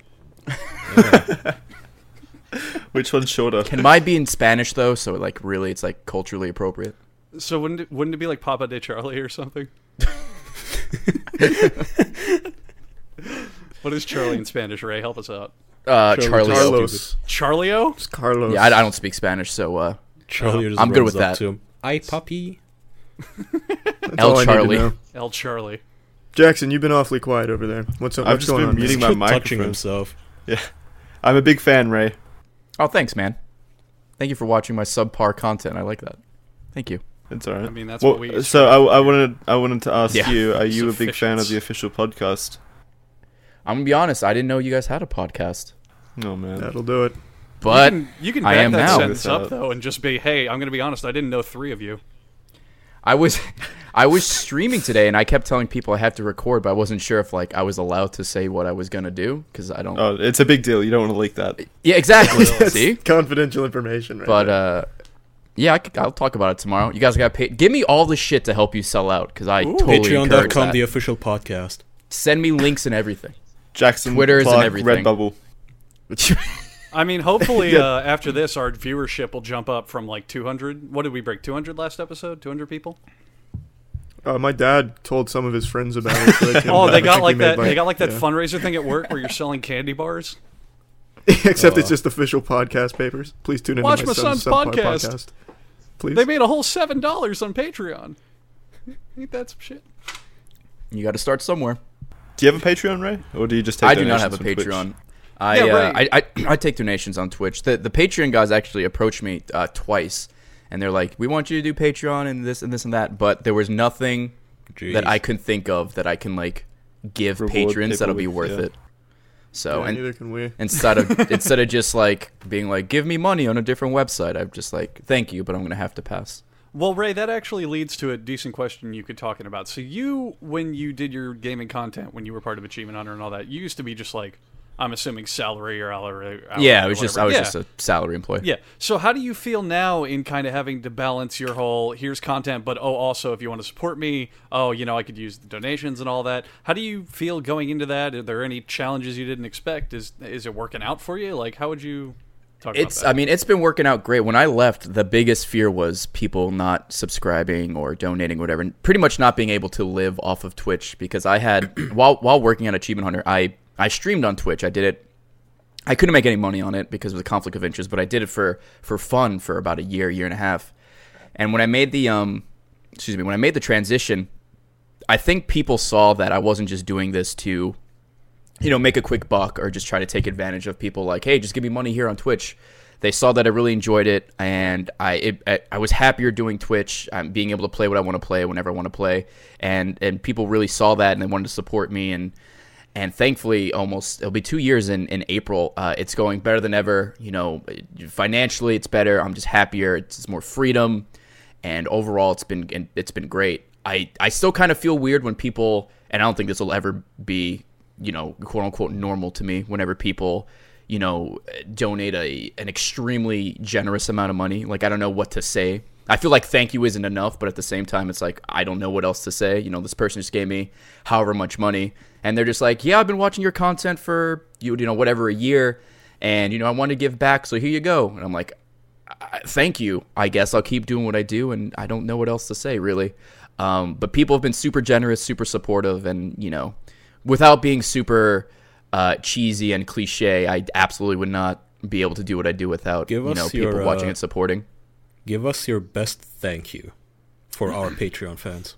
Which one's shorter? Can mine be in Spanish though? So like really, it's like culturally appropriate. So wouldn't it be like Papa de Charlie or something? What is Charlie in Spanish, Ray? Help us out. Charlie. Carlos. Charlio? It's Carlos. Yeah, I don't speak Spanish, so Charlie just I'm good runs with up that. to him. Ay, papi. That's El all I need to Charlie. know. El Charlie. Jackson, you've been awfully quiet over there. What's up? I've What's just going been on? muting my Touching microphone. himself. Yeah, I'm a big fan, Ray. Oh, thanks, man. Thank you for watching my subpar content. I like that. Thank you. It's alright. I mean, that's what we. So I wanted to ask Yeah. you: are you a big fan of Sufficiency. the official podcast? I'm gonna be honest. I didn't know you guys had a podcast, Oh man, That'll do it. but you can I back am that now. sentence up though, and just be, "Hey, I'm going to be honest. I didn't know 3 of you." I was streaming today, and I kept telling people I have to record, but I wasn't sure if like I was allowed to say what I was gonna do because I don't. oh, it's a big deal. You don't want to leak that. Yeah, exactly. That's See, confidential information, right? but yeah, I'll talk about it tomorrow. You guys got to pay. Give me all the shit to help you sell out because I totally encourage Patreon.com, that. the official podcast. Send me links and everything. Jackson, Twitters and plug everything. Redbubble. I mean, hopefully after this, our viewership will jump up from like 200. What did we break? 200 last episode? 200 people? My dad told some of his friends about it. So they Oh, they got like that. made, They got like that yeah. fundraiser thing at work where you're selling candy bars. Except it's just official podcast papers. Please tune in Watch to my my son's son's subpar podcast. Please. They made a whole $7 on Patreon. Ain't that some shit? You got to start somewhere. Do you have a Patreon, Ray, or do you just take? I do not have a donations from Patreon. Twitch? I take donations on Twitch. The Patreon guys actually approached me twice, and they're like, "We want you to do Patreon and this and this and that," but there was nothing that I could think of that I can like give Reward patrons people that'll be with, worth yeah. it. So Yeah, and neither can we. instead of just like being like, "Give me money on a different website," I'm just like, "Thank you, but I'm gonna have to pass." Well, Ray, that actually leads to a decent question you could talking about. So you, when you did your gaming content, when you were part of Achievement Hunter and all that, you used to be just like, I'm assuming salary or hourly. Yeah, or I was just whatever. just a salary employee. Yeah. So how do you feel now in kind of having to balance your whole here's content, but also if you want to support me, I could use the donations and all that. How do you feel going into that? Are there any challenges you didn't expect? Is it working out for you? Like, how would you talk about that? I mean, it's been working out great. When I left, the biggest fear was people not subscribing or donating, or whatever, and pretty much not being able to live off of Twitch because I had while working at Achievement Hunter, I streamed on Twitch. I did it. I couldn't make any money on it because of the conflict of interest, but I did it for fun for about a year and a half. And when I made the when I made the transition, I think people saw that I wasn't just doing this to, make a quick buck or just try to take advantage of people like, hey, just give me money here on Twitch. They saw that I really enjoyed it, and I was happier doing Twitch, being able to play what I want to play whenever I want to play, and people really saw that and they wanted to support me, and thankfully, it'll be 2 years in April. It's going better than ever. Financially, it's better. I'm just happier. It's more freedom, and overall, it's been great. I still kind of feel weird when people, and I don't think this will ever be, quote unquote normal to me. Whenever people, donate an extremely generous amount of money. Like, I don't know what to say. I feel like thank you isn't enough, but at the same time, it's like, I don't know what else to say. This person just gave me however much money, and they're just like, yeah, I've been watching your content for, whatever, a year, and, I want to give back, so here you go. And I'm like, thank you. I guess I'll keep doing what I do, and I don't know what else to say, really. But people have been super generous, super supportive, and, without being super cheesy and cliche, I absolutely would not be able to do what I do without, people watching and supporting. Give us your best thank you for our Patreon fans.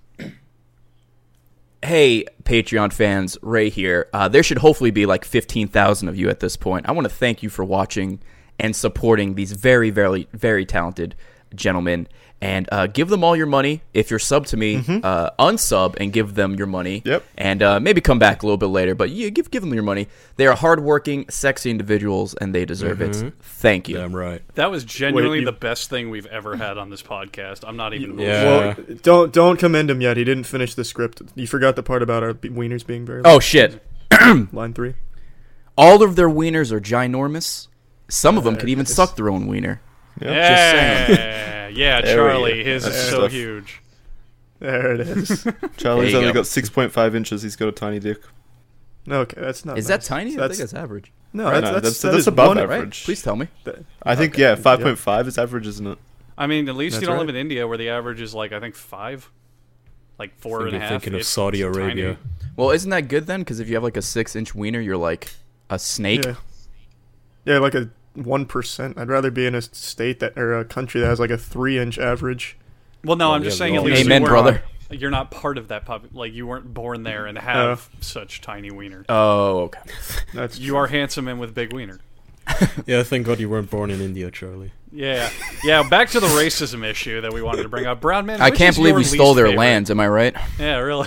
Hey, Patreon fans, Ray here. There should hopefully be like 15,000 of you at this point. I want to thank you for watching and supporting these very, very, very talented gentlemen. And give them all your money. If you're sub to me, unsub and give them your money. Yep. And maybe come back a little bit later. But give them your money. They are hardworking, sexy individuals, and they deserve it. Thank you. Damn right. That was genuinely the best thing we've ever had on this podcast. I'm not even. Yeah. Well, don't commend him yet. He didn't finish the script. You forgot the part about our wieners being very. Oh shit. Line 3. All of their wieners are ginormous. Some of them could even suck their own wiener. Yep. Just saying. Yeah, Charlie, his is so huge. There it is. Charlie's only got 6.5 inches. He's got a tiny dick. No, okay, that's not. Is nice. that tiny? I think that's average. No, Right, that's above one, average. Right? Please tell me. I think, 5.5 is average, isn't it? I mean, at least That's you don't right. live in India where the average is like, I think 5. Like 4.5. You're thinking of It's Saudi Arabia. tiny. Well, isn't that good then? Because if you have like a 6-inch wiener, you're like a snake. Yeah, like a 1%. I'd rather be in a state or a country that has like a 3-inch average. Well, no, I'm yeah, just saying well, at least Amen, you brother. You're not part of that like you weren't born there and have such tiny wiener. Oh, okay. That's You are handsome and with big wiener. Yeah, thank God you weren't born in India, Charlie. Yeah. Back to the racism issue that we wanted to bring up. Brown man, I which can't is believe your we stole least their favorite? lands. Am I right? Yeah, really.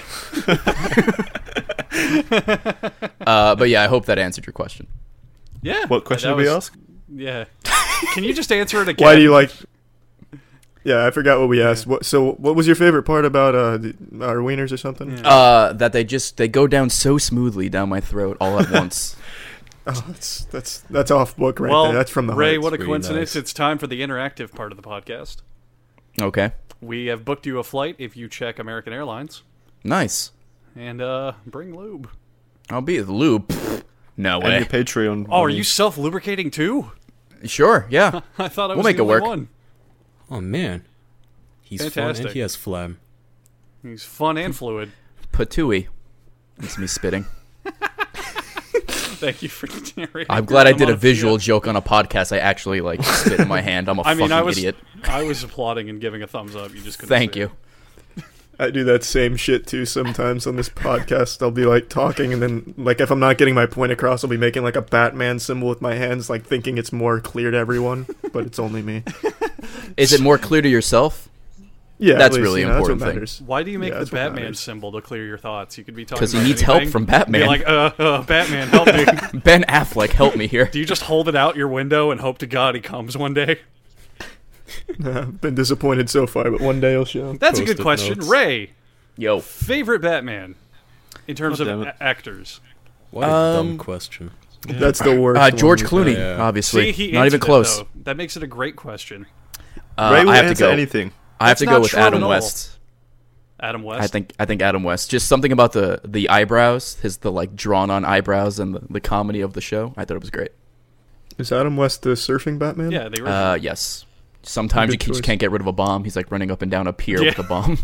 But yeah, I hope that answered your question. Yeah. What question that did we was- ask? Yeah. Can you just answer it again? Why do you like? Yeah, I forgot what we asked. What was your favorite part about our wieners or something? Yeah. That they go down so smoothly down my throat all at once. Oh, that's off book right there. That's from the Ray, heart. what a really coincidence. nice. It's time for the interactive part of the podcast. Okay. We have booked you a flight if you check American Airlines. Nice. And bring lube. I'll be the lube. No And way. your Patreon. Oh, are you self-lubricating too? Sure. Yeah. I thought I was We'll make the it only work. one. Oh man, he's fun Fantastic. and he has phlegm. He's fun and fluid. Patooey. That's me spitting. Thank you for narrating. I'm glad I them did on a visual field. joke on a podcast. I actually like spit in my hand. I'm a I mean, fucking idiot. I was applauding and giving a thumbs up. You just couldn't Thank see you. it. I do that same shit too sometimes on this podcast. I'll be like talking and then like if I'm not getting my point across, I'll be making like a Batman symbol with my hands, like thinking it's more clear to everyone, but it's only me. Is it more clear to yourself? Yeah, at That's least, really that's what important thing. matters. Why do you make Yeah, the that's what Batman matters. symbol to clear your thoughts? You could be talking Because he about needs help anything. from Be Batman. like, Batman, help me. Ben Affleck, help me here. Do you just hold it out your window and hope to God he comes one day? I've been disappointed so far, but one day he'll show. That's a good Post-it question. notes. Ray, Yo. favorite Batman in terms God of damn it. actors? What a dumb question. That's the worst. George one. Clooney, Yeah. obviously. See, he Not even answered it, close. though. That makes it a great question. Ray will I have to answer go. anything. I have That's to not go with true Adam at all. West. Adam West. I think Adam West. Just something about the eyebrows, the like drawn on eyebrows and the comedy of the show. I thought it was great. Is Adam West the surfing Batman? Yeah, they were. Yes. Sometimes you Good just choice. can't get rid of a bomb. He's like running up and down a pier Yeah. with a bomb.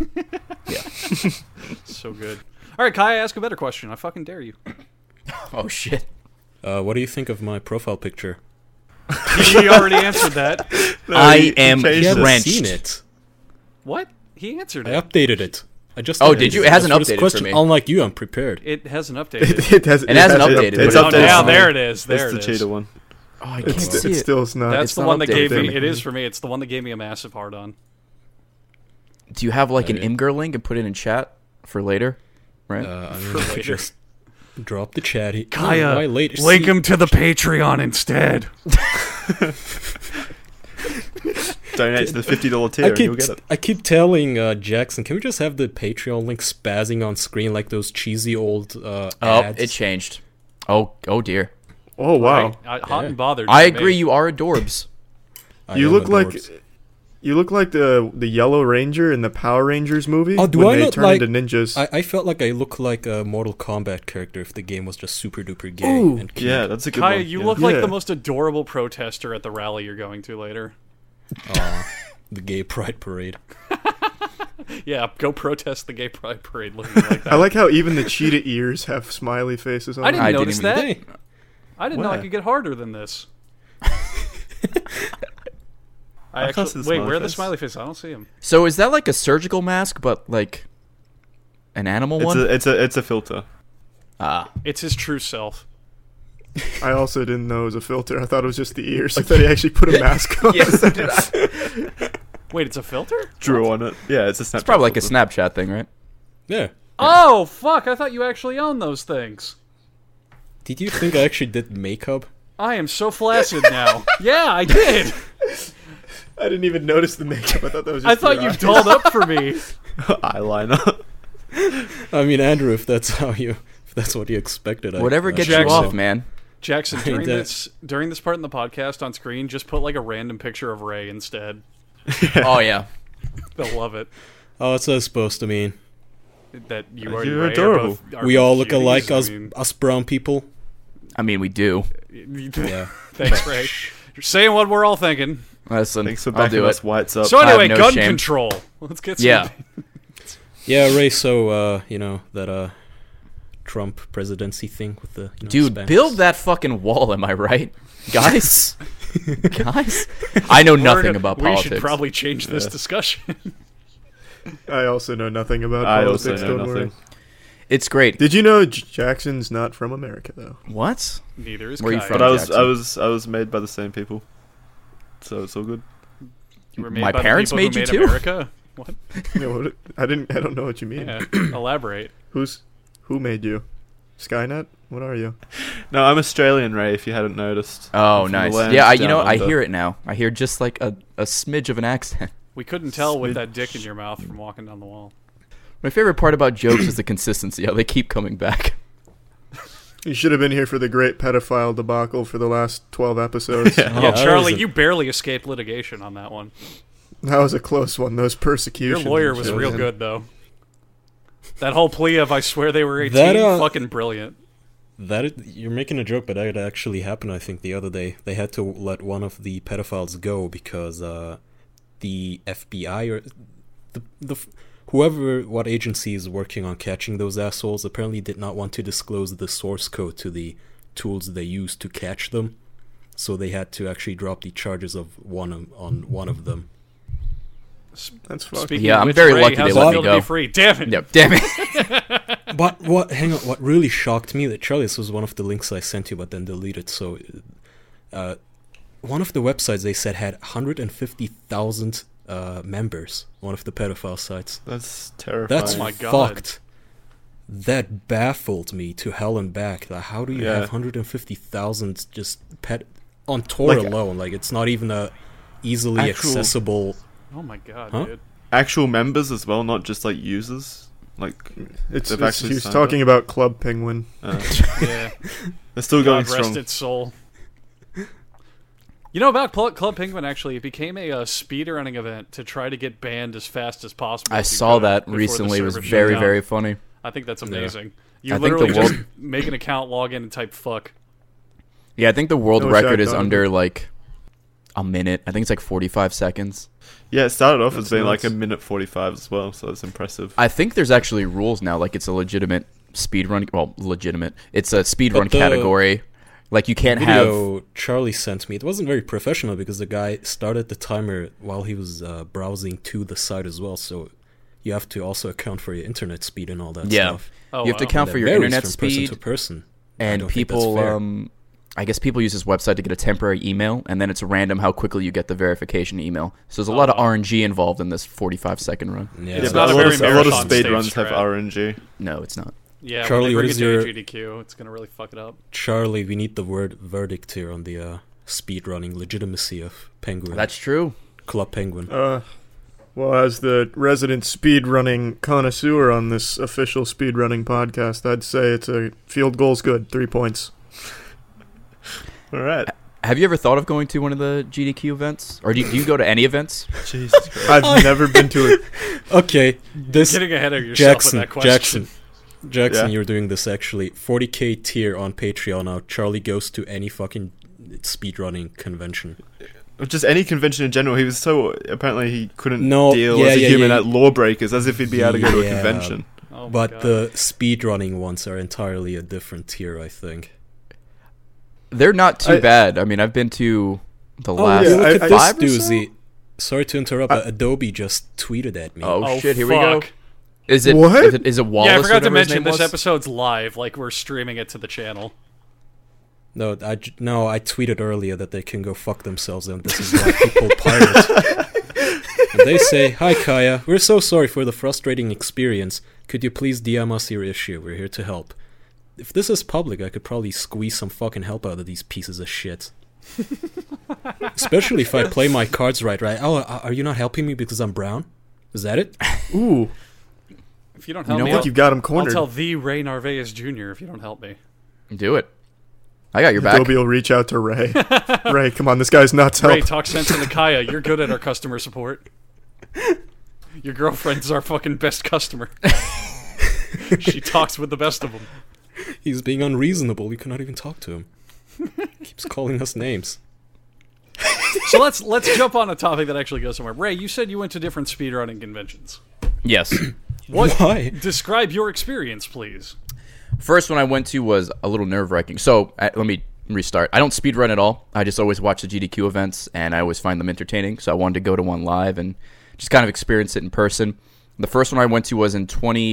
So good. All right, Kai, ask a better question. I fucking dare you. Oh shit. What do you think of my profile picture? He already answered that. I am changed You haven't drenched. seen it. What? He answered I it. updated it. I just. Oh, updated did you? it. It hasn't Just for this updated question. for me. Unlike you, I'm prepared. It hasn't updated. It hasn't updated. It's Oh, updated. now It's there it is. There It's it the is. cheetah one. Oh, I can't It's see it. still not. That's It's the not one that gave updated. me. It is for me. It's the one that gave me a massive hard on. Do you have like an Okay. Imgur link and put it in chat for later? Right? I'm For gonna later. just drop the chat. Kaya, Why later? link See, him to the Patreon instead. Donate to the $50 tier and you'll get it. I keep telling Jackson, can we just have the Patreon link spazzing on screen like those cheesy old Oh, ads? it changed. Oh dear. Oh wow! Right? Hot Yeah. and bothered. I for agree. me. You are adorbs. I You am look like adorbs. the Yellow Ranger in the Power Rangers movie. Oh, do when I they look turn like- into ninjas? I felt like I look like a Mortal Kombat character if the game was just super duper gay Ooh. and cute. Yeah, that's a good Kaya, one. you yeah. look like Yeah. the most adorable protester at the rally you're going to later. The gay pride parade. Yeah, go protest the gay pride parade looking like that. I like how even the cheetah ears have smiley faces on I them. didn't I notice didn't that. Hey, I didn't know I Where? could get harder than this. I can't see the Wait, smiley where are the face. smiley faces? I don't see him. So is that like a surgical mask, but like an animal one? It's a filter. Ah, It's his true self. I also didn't know it was a filter. I thought it was just the ears. I thought he actually put a mask on. yes, so did I. Wait, it's a filter? Drew on it. Yeah, it's a Snapchat. It's probably like a filter. Snapchat thing, right? yeah. Oh, fuck. I thought you actually owned those things. Did you think I actually did makeup? I am so flaccid now. Yeah, I did. I didn't even notice the makeup. I thought that was. Just I thought your you eyes. dolled up for me. Eyeliner. I mean, Andrew, if that's what you expected, Whatever gets you Jackson. off, man. Jackson, I during did. during this part in the podcast on screen, just put like a random picture of Ray instead. Oh yeah. They'll love it. Oh, what's that supposed to mean? That you are You're Ray adorable. Are We both all look cuties. alike, I us mean, us brown people. I mean, we do. Yeah. Thanks, Ray. You're saying what we're all thinking. Listen, Thanks for I'll backing do us it. whites up. So I have anyway, no gun shame. control. Let's get some. Yeah. Yeah, Ray. So, that Trump presidency thing with the Dude, Spanish. build that fucking wall, am I right? Guys? Guys? I know nothing about we politics. should probably change this Yeah. discussion. I also know nothing about I politics. also know don't worry. nothing. It's great. Did you know Jackson's not from America though? What? Neither is Where you Kai. from? But Jackson. I was made by the same people, so it's all good. You were made My by the parents people who made you made too? America? What? I don't know what you mean. Yeah, elaborate. Who made you? Skynet? What are you? No, I'm Australian, Ray. If you hadn't noticed. Oh, I'm from the nice. lands Yeah, I down under. hear it now. I hear just like a smidge of an accent. We couldn't tell with Smidge. that dick in your mouth from walking down the wall. My favorite part about jokes is the consistency, how they keep coming back. You should have been here for the great pedophile debacle for the last 12 episodes. Yeah. Yeah, that Charlie, was a- you barely escaped litigation on that one. That was a close one. Those Your persecutions. lawyer was and real shit. good, though. That whole plea of "I swear they were 18," That, fucking brilliant. You're making a joke, but that actually happened. I think the other day they had to let one of the pedophiles go because the FBI or what agency is working on catching those assholes apparently did not want to disclose the source code to the tools they used to catch them, so they had to actually drop the charges of one of them. That's fucked. Speaking Yeah, of I'm which, very Ray, lucky how's they it let me feel to go. be free? Damn it! Yep, damn it. But what really shocked me, that Charlie, this was one of the links I sent you but then deleted. So one of the websites they said had 150,000 members, one of the pedophile sites. That's terrifying. That's Oh my God. fucked. That baffled me to hell and back. Like, how do you Yeah. have 150,000 just on Tor Like- alone? Like, it's not even a easily Actual- accessible. Oh my god, Huh? dude. Actual members as well, not just like users. Like they've actually He's signed talking about Club Penguin. Yeah. they're still going God rest strong. its soul. You know about Club Penguin, actually, it became a speedrunning event to try to get banned as fast as possible. I if you saw could, that before the recently. It was server shut very, down. very funny. I think that's amazing. I You think literally the just world- make an account, log in, and type "fuck." Yeah, I think the world No, record Jack is Donovan. under like a minute. I think it's like 45 seconds. Yeah, it started off as That's being like nuts. a minute 45 as well, so it's impressive. I think there's actually rules now. Like it's a legitimate speed run. Well, legitimate. It's a speed run But the category. Like you can't have. Video Charlie sent me, it wasn't very professional because the guy started the timer while he was browsing to the site as well. So you have to also account for your internet speed and all that Yeah. stuff. You have to account for your internet speed. Person to person. And people, I guess people use this website to get a temporary email, and then it's random how quickly you get the verification email. So there's a lot of RNG involved in this 45-second run. Yeah, It's but not a a very lot of marathon speed stage runs have strat. RNG. No, it's not. Yeah, Charlie, when what they is bring it to your- GDQ, it's going to really fuck it up. Charlie, we need the word verdict here on the speedrunning legitimacy of Penguin. That's true. Club Penguin. Well, as the resident speedrunning connoisseur on this official speedrunning podcast, I'd say it's a field goal's good, 3 points. All right. Have you ever thought of going to one of the GDQ events? Or do you go to any events? Jesus Christ. I've never been to it. Okay, this Getting ahead of yourself Jackson, with that question. Jackson, Yeah. you're doing this actually. 40k tier on Patreon now. Charlie goes to any fucking speedrunning convention. Just any convention in general. He was so apparently he couldn't No, deal yeah, as a yeah, human yeah. at Lawbreakers, as if he'd be able to go to a Yeah. convention. Oh my But God. the speedrunning ones are entirely a different tier, I think. They're not too I- bad. I mean, I've been to the last yeah, look at five this or so? doozy. Sorry to interrupt, but Adobe just tweeted at me. Oh, Oh, shit, here we go. fuck. Is it What? Is it Wallace? Yeah, I forgot to whatever his mention name this was? episode's live. Like, we're streaming it to the channel. No, I tweeted earlier that they can go fuck themselves, and this is why people pirate. And they say, "Hi Kaya, we're so sorry for the frustrating experience. Could you please DM us your issue? We're here to help." If this is public, I could probably squeeze some fucking help out of these pieces of shit. Especially if I play my cards right. Oh, are you not helping me because I'm brown? Is that it? Ooh, If you don't help know me, I think you've got him I'll cornered. tell the Ray Narvaez Jr. if you don't help me. Do it. I got your back. Adobe will reach out to Ray. Ray, come on, this guy's nuts. Ray, Help. talk sense into Kaya. You're good at our customer support. Your girlfriend's our fucking best customer. She talks with the best of them. He's being unreasonable. We cannot even talk to him. Keeps calling us names. So let's jump on a topic that actually goes somewhere. Ray, you said you went to different speedrunning conventions. Yes. Why? Describe your experience, please. First one I went to was a little nerve-wracking. So, let me restart. I don't speedrun at all. I just always watch the GDQ events, and I always find them entertaining. So I wanted to go to one live and just kind of experience it in person. The first one I went to was in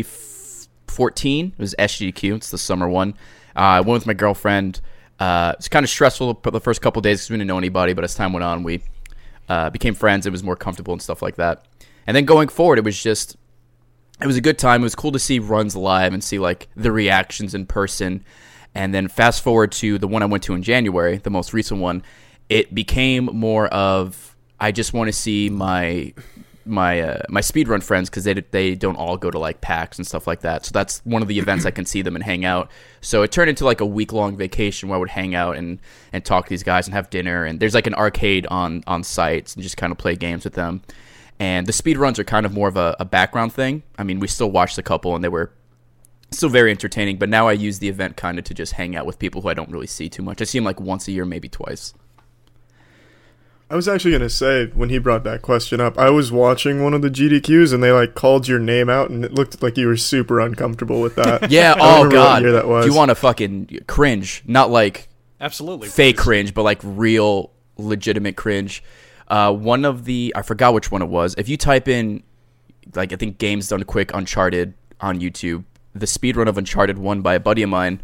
2014. It was SGDQ. It's the summer one. I went with my girlfriend. It's kind of stressful for the first couple days because we didn't know anybody, but as time went on, we became friends. It was more comfortable and stuff like that. And then going forward, it was a good time. It was cool to see runs live and see like the reactions in person. And then fast forward to the one I went to in January, the most recent one, it became more of I just want to see my speedrun friends because they don't all go to like PAX and stuff like that. So that's one of the events I can see them and hang out. So it turned into like a week-long vacation where I would hang out and talk to these guys and have dinner. And there's like an arcade on site and just kind of play games with them. And the speedruns are kind of more of a background thing. I mean, we still watched a couple, and they were still very entertaining. But now I use the event kind of to just hang out with people who I don't really see too much. I see them like once a year, maybe twice. I was actually going to say, when he brought that question up, I was watching one of the GDQs, and they, like, called your name out, and it looked like you were super uncomfortable with that. Yeah, I don't oh, remember God. what year that was. You want to fucking cringe. Not like Absolutely. fake please. cringe, but like real legitimate cringe. One of the, I forgot which one it was. If you type in, like, I think Games Done Quick Uncharted on YouTube, the speedrun of Uncharted 1 by a buddy of mine,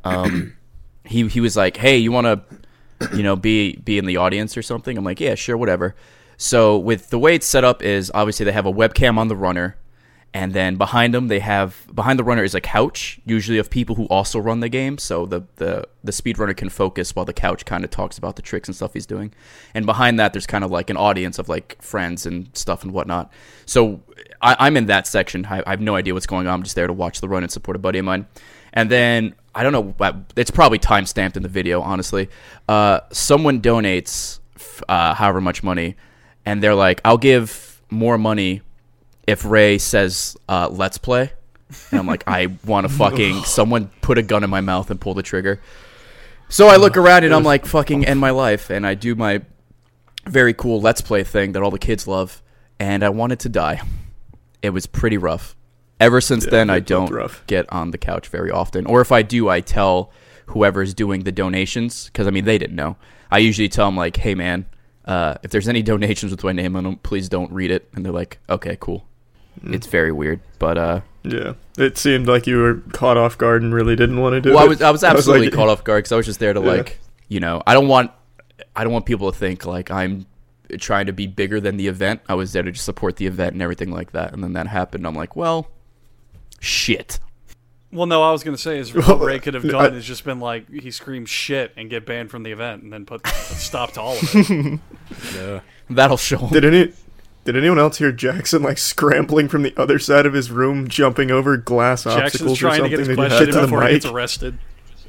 he was like, hey, you want to, be in the audience or something? I'm like, yeah, sure, whatever. So with the way it's set up is obviously they have a webcam on the runner, and then behind the runner is a couch, usually of people who also run the game. So the speedrunner can focus while the couch kind of talks about the tricks and stuff he's doing. And behind that, there's kind of like an audience of like friends and stuff and whatnot. So I'm in that section. I have no idea what's going on. I'm just there to watch the run and support a buddy of mine. And then, I don't know, it's probably time-stamped in the video, honestly. Someone donates however much money, and they're like, I'll give more money if Ray says, let's play. And I'm like, I want to fucking, someone put a gun in my mouth and pull the trigger. So I look around and I'm like, fucking end my life. And I do my very cool let's play thing that all the kids love. And I wanted to die. It was pretty rough. Ever since then, I don't get on the couch very often. Or if I do, I tell whoever's doing the donations. Because, I mean, they didn't know. I usually tell them, like, hey, man, if there's any donations with my name on them, please don't read it. And they're like, okay, cool. it's very weird. But yeah, it seemed like you were caught off guard and really didn't want to do it. well, I was absolutely like, caught off guard because I was just there to like, I don't want people to think like I'm trying to be bigger than the event. I was there to just support the event and everything like that. And then that happened. I'm like, well, shit. Well, no, I was going to say is what Ray could have done is just been like, he screams shit and get banned from the event and then put a stop to all of it. Yeah. That'll show him. Did anyone else hear Jackson like scrambling from the other side of his room, jumping over glass Jackson's obstacles or trying to something get his to question get in to the before he mic? gets arrested.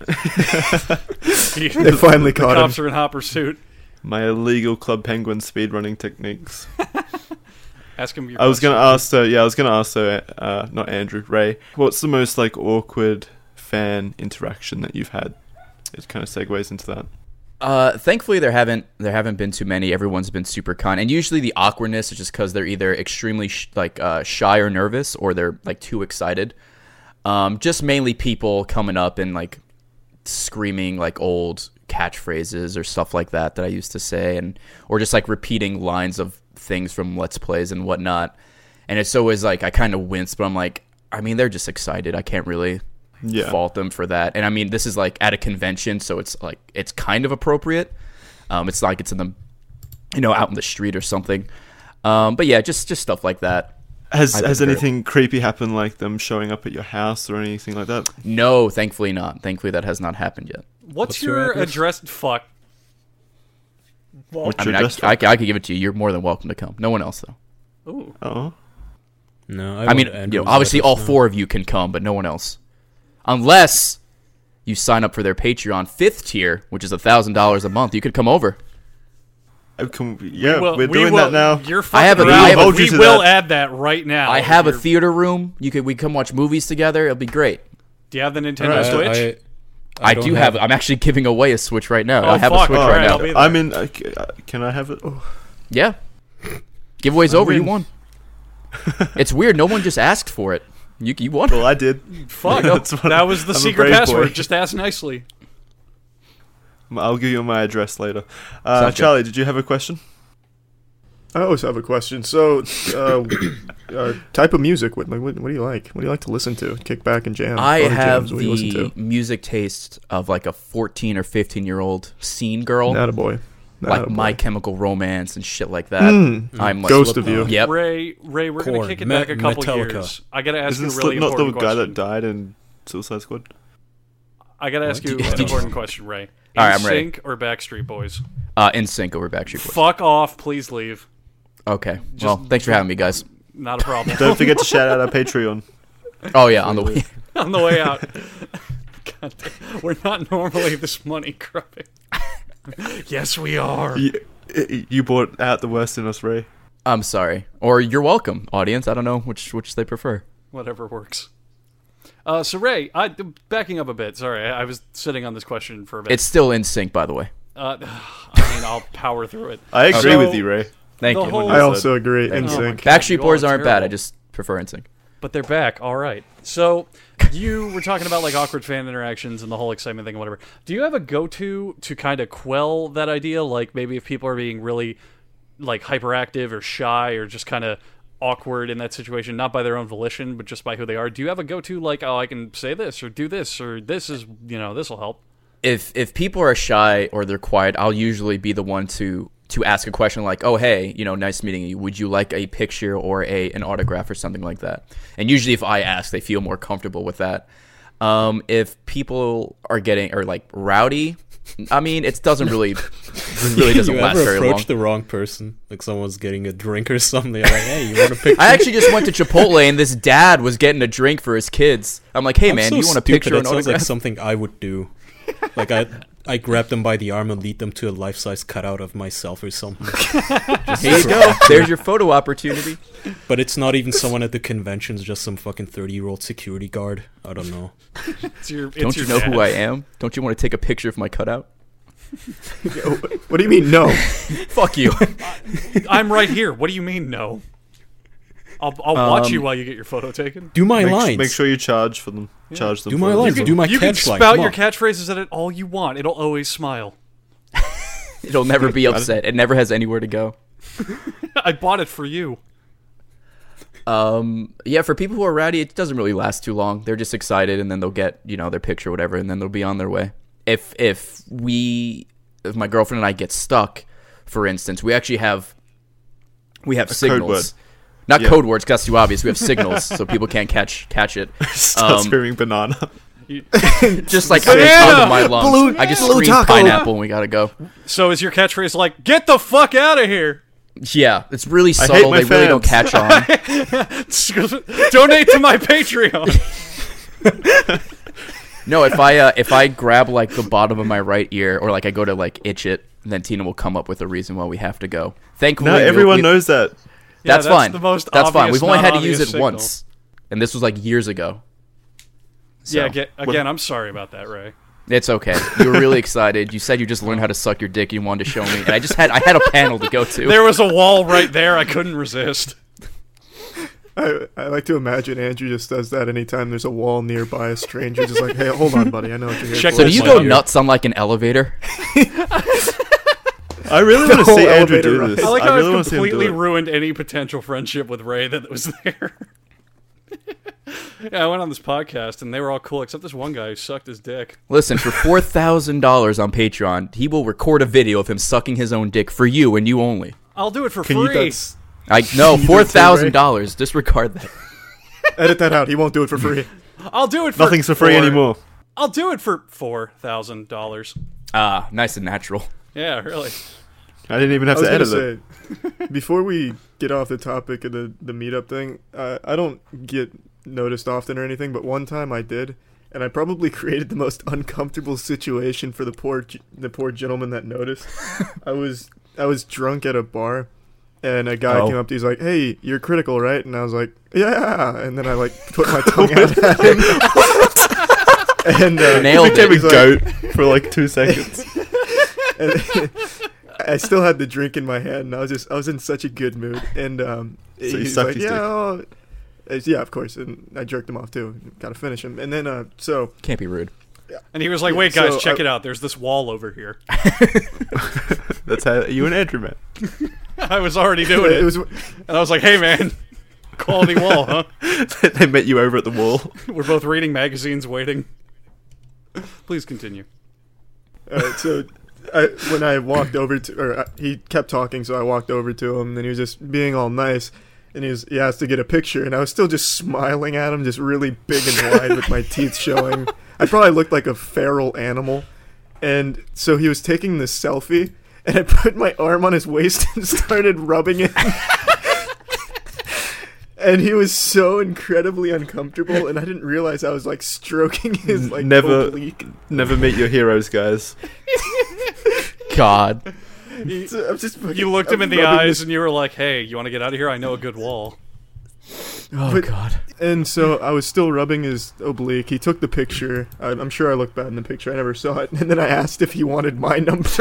They finally caught the cops him. are in hot pursuit. My illegal Club Penguin speedrunning techniques. Ask him your I was question. gonna ask not Andrew, Ray. What's the most like awkward fan interaction that you've had? It kind of segues into that. Thankfully, there haven't been too many. Everyone's been super kind, and usually the awkwardness is just because they're either extremely shy or nervous, or they're like too excited. Just mainly people coming up and like screaming like old catchphrases or stuff like that I used to say, or just like repeating lines of things from Let's Plays and whatnot. And it's always like I kind of wince, but I'm like, I mean, they're just excited. I can't really fault them for that. And I mean, this is like at a convention, so it's like it's kind of appropriate. It's like it's in the out in the street or something. But yeah, just stuff like that. Has anything creepy happened, like them showing up at your house or anything like that? No, thankfully not. Thankfully that has not happened yet. What's your address? Fuck. What's I your mean, address? I could give it to you. You're more than welcome to come. No one else though. Ooh. Oh, No, I mean, obviously all 4 of you can come, but no one else, unless you sign up for their Patreon 5th tier, which is $1,000 a month. You could come over. we're doing that now. You're I have fucking a- around, I have but a- we to will that. add that right now. I have a theater room. We come watch movies together. It'll be great. Do you have the Nintendo Switch? I don't do have. I'm actually giving away a Switch right now. Oh, I have fuck. a Switch All right right, now. I'll be there. I mean, can I have it? Yeah. Giveaway's over. You in. won. It's weird. No one just asked for it. You won. Well, I did. Fuck. That's what- That was the I'm a secret brave password. boy. Just ask nicely. I'll give you my address later. Sounds good. Charlie, did you have a question? I always have a question. So, type of music. What do you like? What do you like to listen to? Kick back and jam. I Other have jams, what do you listen the to? music taste of like a 14 or 15-year-old scene girl, Not a boy. like My Chemical Romance and shit like that. I'm like, Ghost of You. Yep. Ray, we're going to Korn, kick it back a couple Metallica. years. I got to ask Isn't you a really Slipknot the important guy question. that died in Suicide Squad? I got to ask you Did an you- important question, Ray. All right, I'm ready. NSYNC or Backstreet Boys? In Sync over Backstreet Boys. Fuck off. Please leave. Okay. Well, thanks for having me, guys. Not a problem. Don't forget to shout out our Patreon. Oh yeah, on the way. On the way out. God damn. We're not normally this money grubbing. Yes, we are. You brought out the worst in us, Ray. I'm sorry, or you're welcome, audience. I don't know which they prefer. Whatever works. So Ray, backing up a bit. Sorry, I was sitting on this question for a bit. It's still in sync, by the way. I mean, I'll power through it. I agree So- with you, Ray. Thank The you. whole- I also agree. Thank In you. sync. God, Backstreet you Boys all are aren't bad. I terrible. just prefer in sync. But they're back. All right. So you were talking about like awkward fan interactions and the whole excitement thing and whatever. Do you have a go-to to kind of quell that idea? Like maybe if people are being really like hyperactive or shy or just kind of awkward in that situation, not by their own volition, but just by who they are. Do you have a go-to like, oh, I can say this or do this or this is, this will help? If people are shy or they're quiet, I'll usually be the one to ask a question like, "Oh, hey, nice meeting you. Would you like a picture or an autograph or something like that?" And usually, if I ask, they feel more comfortable with that. If people are getting rowdy, I mean, it doesn't really doesn't You last ever very approach long. the wrong person? Like someone's getting a drink or something. They're like, hey, you want a picture? I actually just went to Chipotle and this dad was getting a drink for his kids. I'm like, "Hey, I'm man, so do you want a stupid. picture or an That sounds like autograph?" something I would do. Like I grab them by the arm and lead them to a life-size cutout of myself or something. Here you go. There's your photo opportunity. But it's not even someone at the convention. It's just some fucking 30-year-old security guard. I don't know. Don't you know who I am? Don't you want to take a picture of my cutout? What do you mean, no? Fuck you. I'm right here. What do you mean no? I'll watch you while you get your photo taken. Do my lines. Make sure you charge for them. Charge them. Do for my them. lines. Do my You can catch line. spout Come your on. catchphrases at it all you want. It'll always smile. It'll never be upset. It never has anywhere to go. I bought it for you. Yeah, for people who are rowdy, it doesn't really last too long. They're just excited, and then they'll get, their picture or whatever, and then they'll be on their way. If my girlfriend and I get stuck, for instance, we actually have signals. Code word. Not code words, because that's too obvious. We have signals, so people can't catch it. Start screaming banana. Just like at the top of my lungs. I just scream pineapple and we gotta go. So is your catchphrase like, get the fuck out of here? Yeah, it's really subtle. They really don't catch on. Donate to my Patreon. No, if I grab like the bottom of my right ear, or like I go to like itch it, then Tina will come up with a reason why we have to go. Thankfully, no, everyone knows that. That's fine. That's fine. We've only had to use it signal. once, and this was like years ago. So. Yeah, again, I'm sorry about that, Ray. It's okay. You were really excited. You said you just learned how to suck your dick. You wanted to show me, and I had a panel to go to. There was a wall right there. I couldn't resist. I like to imagine Andrew just does that anytime there's a wall nearby a stranger. Just like, hey, hold on, buddy. I know what you're here for. So do you go nuts on like an elevator? I really want to see Andrew do this. I like how I've completely ruined any potential friendship with Ray that was there. Yeah, I went on this podcast and they were all cool except this one guy who sucked his dick. Listen, for $4,000 on Patreon, he will record a video of him sucking his own dick for you and you only. I'll do it for free. No, $4,000. Disregard that. Edit that out. He won't do it for free. I'll do it for nothing's for free anymore. I'll do it for $4,000. Ah, nice and natural. Yeah, really. I didn't even have to edit it. Before we get off the topic of the meetup thing, I don't get noticed often or anything, but one time I did, and I probably created the most uncomfortable situation for the poor gentleman that noticed. I was drunk at a bar, and a guy came up to me, he's like, "Hey, you're critical, right?" And I was like, "Yeah," and then I like put my tongue out at him. And nailed it. Became a goat for like 2 seconds. And I still had the drink in my hand, and I was in such a good mood. And so he's like, yeah, of course. And I jerked him off too. Got to finish him. And then so can't be rude. Yeah. And he was like, "Wait, guys, check it out. There's this wall over here." That's how you and Andrew met. I was already doing it, and I was like, "Hey, man, quality wall, huh?" They met you over at the wall. We're both reading magazines, waiting. Please continue. So when I walked over he kept talking, so I walked over to him, and he was just being all nice, and he asked to get a picture, and I was still just smiling at him, just really big and wide with my teeth showing. I probably looked like a feral animal, and so he was taking this selfie, and I put my arm on his waist and started rubbing it. And he was so incredibly uncomfortable, and I didn't realize I was like stroking his like oblique. Never meet your heroes, guys. God. You looked him in the eyes and you were like, "Hey, you want to get out of here? I know a good wall." God. And so I was still rubbing his oblique. He took the picture. I'm sure I looked bad in the picture. I never saw it. And then I asked if he wanted my number.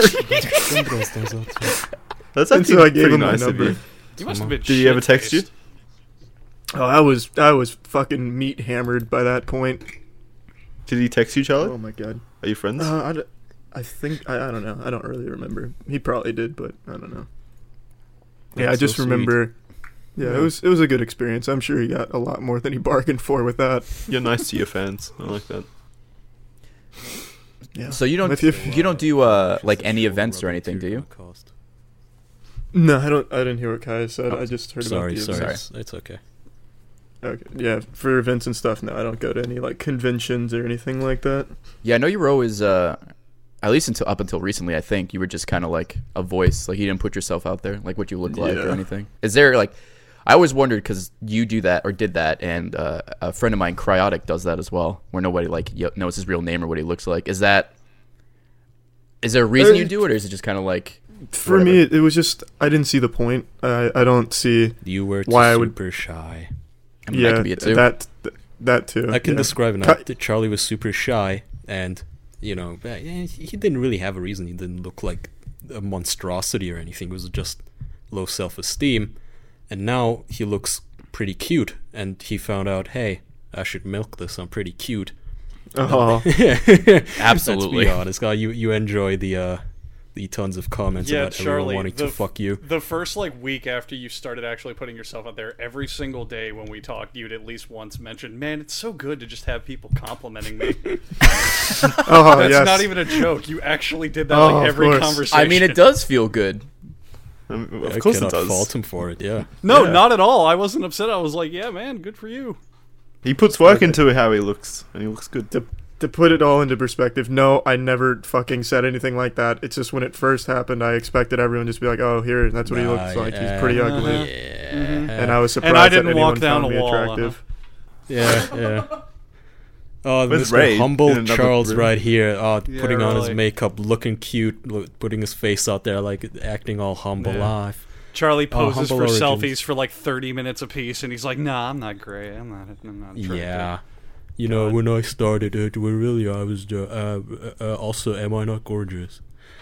That's actually so I gave him nice my number. You must have been Did he ever text you? Oh, I was fucking meat hammered by that point. Did he text you, Charlie? Oh my god. Are you friends? I think I don't know. I don't really remember. He probably did, but I don't know. That's I just so remember. Yeah, it was a good experience. I'm sure he got a lot more than he bargained for with that. You're nice to your fans. I like that. Yeah. So you don't do like any events or anything, do you? No, I don't. I didn't hear what Kai said. I just heard about the events. Sorry, it's okay. Okay, yeah, for events and stuff, no, I don't go to any like conventions or anything like that. Yeah, I know you were always, at least up until recently, I think you were just kind of like a voice, like you didn't put yourself out there, like what you look like or anything. Is there like, I always wondered because you do that or did that, and a friend of mine, Cryotic, does that as well, where nobody like knows his real name or what he looks like. Is there a reason you do it, or is it just kind of like? For me, it was just I didn't see the point. I don't see you were why super shy. I mean, that could be it too. That too. I can describe it now. Charlie was super shy, and he didn't really have a reason. He didn't look like a monstrosity or anything. It was just low self-esteem, and now he looks pretty cute. And he found out, hey, I should milk this. I'm pretty cute. Oh, absolutely. Let's be honest, guy. You enjoy the the tons of comments Yeah, about Charlie, everyone wanting to fuck you. The first week after you started actually putting yourself out there, every single day when we talked, you'd at least once mention, "Man, it's so good to just have people complimenting me." That's not even a joke. You actually did that every conversation. I mean, it does feel good. Of course it does. Fault him for it. Yeah. No, not at all. I wasn't upset. I was like, "Yeah, man, good for you." He puts work into how he looks, and he looks good. To put it all into perspective, no, I never fucking said anything like that. It's just when it first happened, I expected everyone just to be like, "Oh, here, that's what he looks like. He's pretty ugly." Yeah. And I was surprised and I didn't that walk anyone down found a me wall. attractive. Yeah. Oh, Where's Mr. Ray in Humble another Charles room? right here, putting on his really. makeup, looking cute, putting his face out there, like acting all humble. Yeah. Oh, Charlie poses Humble for Origins. selfies for like 30 minutes apiece, and he's like, "Nah, I'm not great. I'm not attractive." Yeah. You know, when I started it, well, really, I was also, am I not gorgeous?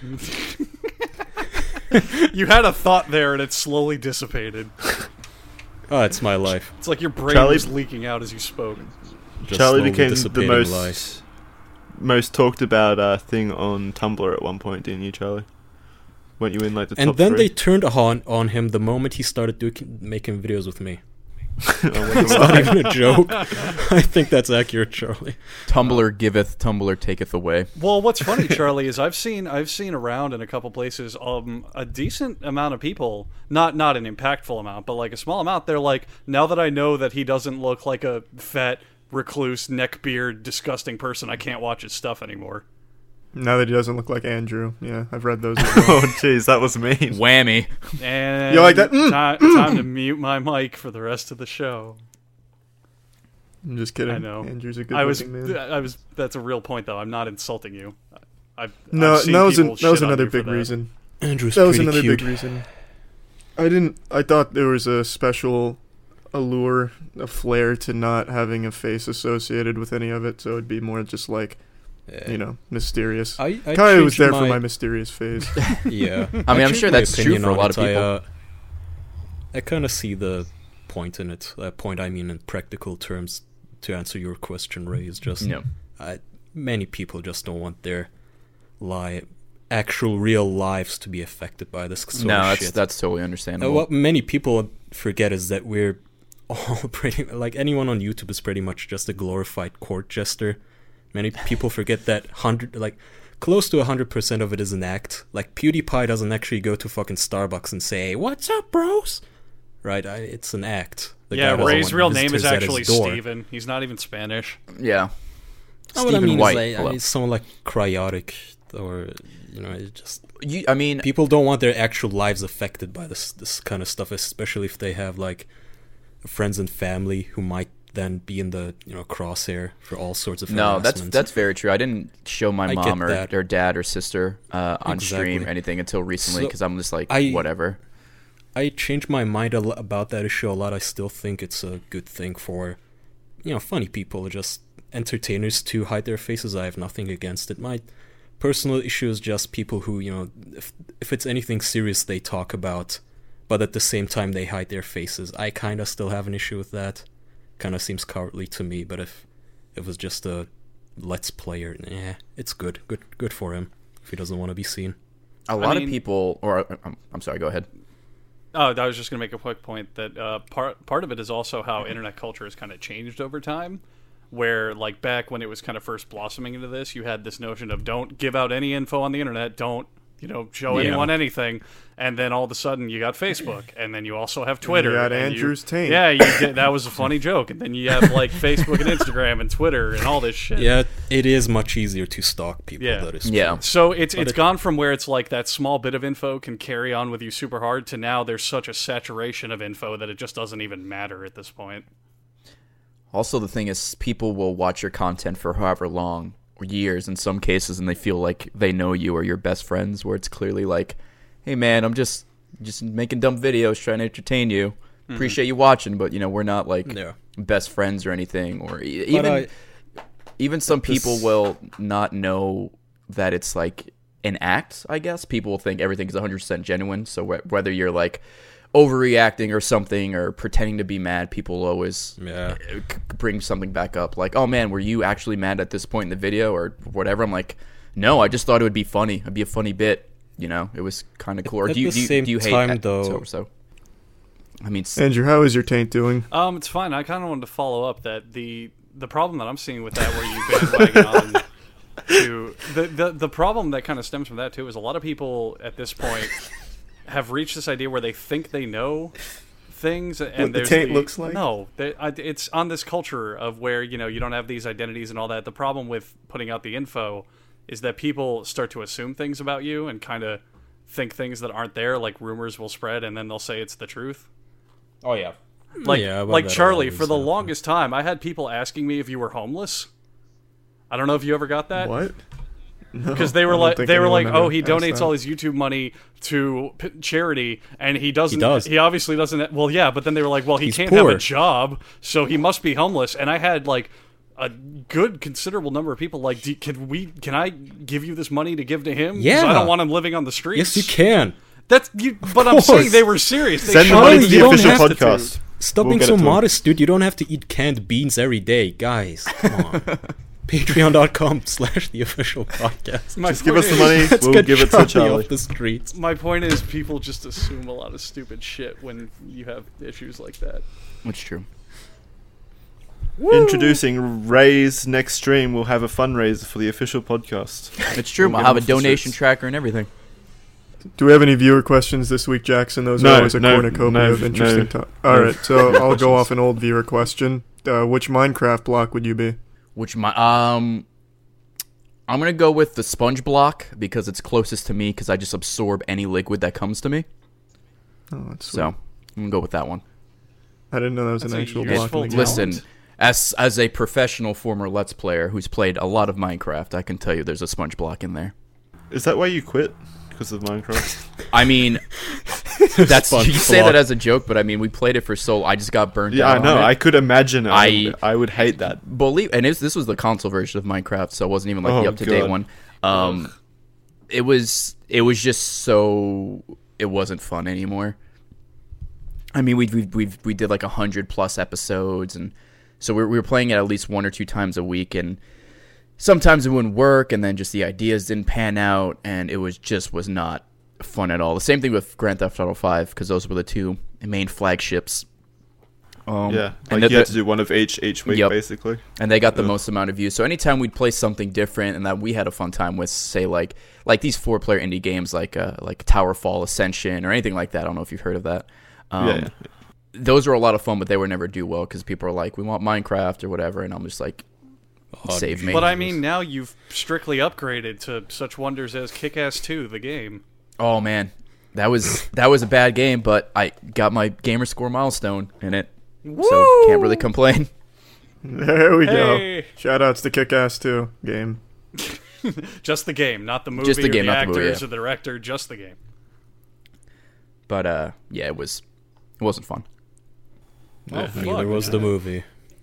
You had a thought there, and it slowly dissipated. Oh, it's my life. It's like your brain Charlie- was leaking out as you spoke. Just Charlie slowly became the dissipating life. most talked about thing on Tumblr at one point, didn't you, Charlie? Weren't you in like the top And then 3? they turned on him the moment he started making videos with me. I wonder It's why. not even a joke. I think that's accurate, Charlie. Tumblr giveth, Tumblr taketh away. Well, what's funny, Charlie, is I've seen around in a couple places a decent amount of people, not an impactful amount, but like a small amount. They're like, now that I know that he doesn't look like a fat, recluse, neckbeard, disgusting person, I can't watch his stuff anymore. Now that he doesn't look like Andrew. Yeah, I've read those as well. Oh, jeez, that was mean. Whammy. And You like that? Time to mute my mic for the rest of the show. I'm just kidding. I know. Andrew's a good I was. man. That's a real point, though. I'm not insulting you. I've No, seen that was people shit on another you for big that. reason. Andrew's That was pretty another cute. big reason. I thought there was a special allure, a flair to not having a face associated with any of it, so it'd be more just like, mysterious. I Kai was changed there for my mysterious phase. Yeah. I mean, I'm changed sure my that's true opinion for a on lot of it. people. I kind of see the point in it. Point, I mean, in practical terms, to answer your question, Ray, is just No. many people just don't want their actual real lives to be affected by this sort No, of shit. that's totally understandable. What many people forget is that we're all pretty, like, anyone on YouTube is pretty much just a glorified court jester. Many people forget that close to 100% of it is an act. Like, PewDiePie doesn't actually go to fucking Starbucks and say, "What's up, bros?" Right? It's an act. The guy doesn't Ray's want real name visitors is at actually his door. Steven. He's not even Spanish. Yeah. No, what I Stephen mean White. is, Hello. it's someone like Cryotic, or, it just... I mean, People don't want their actual lives affected by this kind of stuff, especially if they have, like, friends and family who might then be in the crosshair for all sorts of no, harassment. that's very true. I didn't show my I mom get that. or dad or sister on stream Exactly. or anything until recently So, because I'm just like, I- whatever. I changed my mind about that issue a lot. I still think it's a good thing for, funny people, just entertainers to hide their faces. I have nothing against it. My personal issue is just people who, if it's anything serious they talk about, but at the same time they hide their faces. I kind of still have an issue with that. Kind of seems cowardly to me, but if it was just a Let's Player, it's good for him if he doesn't want to be seen. A lot of people, I'm sorry, go ahead. Oh, I was just going to make a quick point that part of it is also how internet culture has kind of changed over time. Where, like, back when it was kind of first blossoming into this, you had this notion of don't give out any info on the internet, don't show anyone anything, and then all of a sudden you got Facebook, and then you also have Twitter. You got and Andrew's taint. Yeah, that was a funny joke, and then you have like Facebook and Instagram and Twitter and all this shit. Yeah, it is much easier to stalk people. Yeah. That is Yeah. true. So it's gone from where it's like that small bit of info can carry on with you super hard to now there's such a saturation of info that it just doesn't even matter at this point. Also, the thing is, people will watch your content for however long, or years in some cases, and they feel like they know you or your best friends, where it's clearly like, hey man, I'm just making dumb videos trying to entertain you. Appreciate you watching, but we're not like best friends or anything. Or even some people will not know that it's like an act, I guess. People will think everything's 100% genuine, so whether you're like overreacting or something or pretending to be mad, people always bring something back up like, oh man, were you actually mad at this point in the video or whatever? I'm like, no, I just thought it would be funny. It'd be a funny bit. You know, it was kind of cool. Or At do you the same hate time, it? though- So, I mean, Andrew, how is your taint doing? It's fine. I kind of wanted to follow up that the problem that I'm seeing with that, where you bandwagon on to the problem that kind of stems from that too, is a lot of people at this point have reached this idea where they think they know things, and What the there's taint looks like? No, it's on this culture of where you don't have these identities and all that. The problem with putting out the info is that people start to assume things about you and kind of think things that aren't there. Like rumors will spread, and then they'll say it's the truth. oh yeah, Like Yeah, well, like that'll Charlie, always for the happen. longest time, I had people asking me if you were homeless. I don't know if you ever got that. What? Because they were I don't like, think anyone oh, ever he asked donates that. all his YouTube money to charity, and he doesn't. He does. He obviously doesn't. Well, yeah, but then they were like, well, he He's can't have poor. a job, so he must be homeless. And I had like a good considerable number of people like, can I give you this money to give to him? 'Cause Yeah. I don't want him living on the streets. Yes, you can. That's you. But I'm course. saying they were serious. They Send the showed money me to you the don't official have to- podcast. Stop We'll being get so it to him. modest, dude. You don't have to eat canned beans every day, guys. Come on. Patreon.com/theofficialpodcast. My Just give point us the is- money. Let's We'll get give it to Charlie. off the streets. My point is, people just assume a lot of stupid shit when you have issues like that. that's true. Introducing Ray's next stream. We'll have a fundraiser for the official podcast. It's true. We'll I'll get have a off the donation streets. tracker and everything. Do we have any viewer questions this week, Jackson? Those No, are always a no, cornucopia no, of interesting no, topics. All no right, so viewer I'll questions. go off an old viewer question. Which Minecraft block would you be? I'm gonna go with the sponge block because it's closest to me because I just absorb any liquid that comes to me. Oh, that's So I'm gonna go with that one. I didn't know that was That's an a actual useful block. in the game. talent. Listen, as a professional former Let's Player who's played a lot of Minecraft, I can tell you there's a sponge block in there. Is that why you quit? Because of Minecraft? I mean, that's Sponge you say block. that as a joke, but I mean, we played it for so. I just got burned Yeah, I out. know. on it. I could imagine it. I- I would hate that. Believe, and this was the console version of Minecraft, so it wasn't even like the Oh, up to date God. one. It was just so it wasn't fun anymore. I mean, we did like 100+ episodes, and so we were playing it at least 1 or 2 times a week, and sometimes it wouldn't work, and then just the ideas didn't pan out, and it was not fun at all. The same thing with Grand Theft Auto 5, because those were the 2 main flagships. Yeah, and like you the- had to do one of each week, Yep. basically. And they got the most amount of views. So anytime we'd play something different and that we had a fun time with, say like these 4-player indie games like Towerfall Ascension or anything like that. I don't know if you've heard of that. Yeah. Those were a lot of fun, but they would never do well because people are like, we want Minecraft or whatever, and I'm just like, save me. But I mean, now you've strictly upgraded to such wonders as Kick-Ass 2, the game. Oh man, that was a bad game, but I got my gamer score milestone in it, so can't really complain. There we Hey. go. Shoutouts to Kick-Ass 2 game. Just the game, not the movie Just the or game, the not the actors movie, yeah. or the director, just the game. But yeah, it wasn't fun. Oh, Neither fuck. was the movie.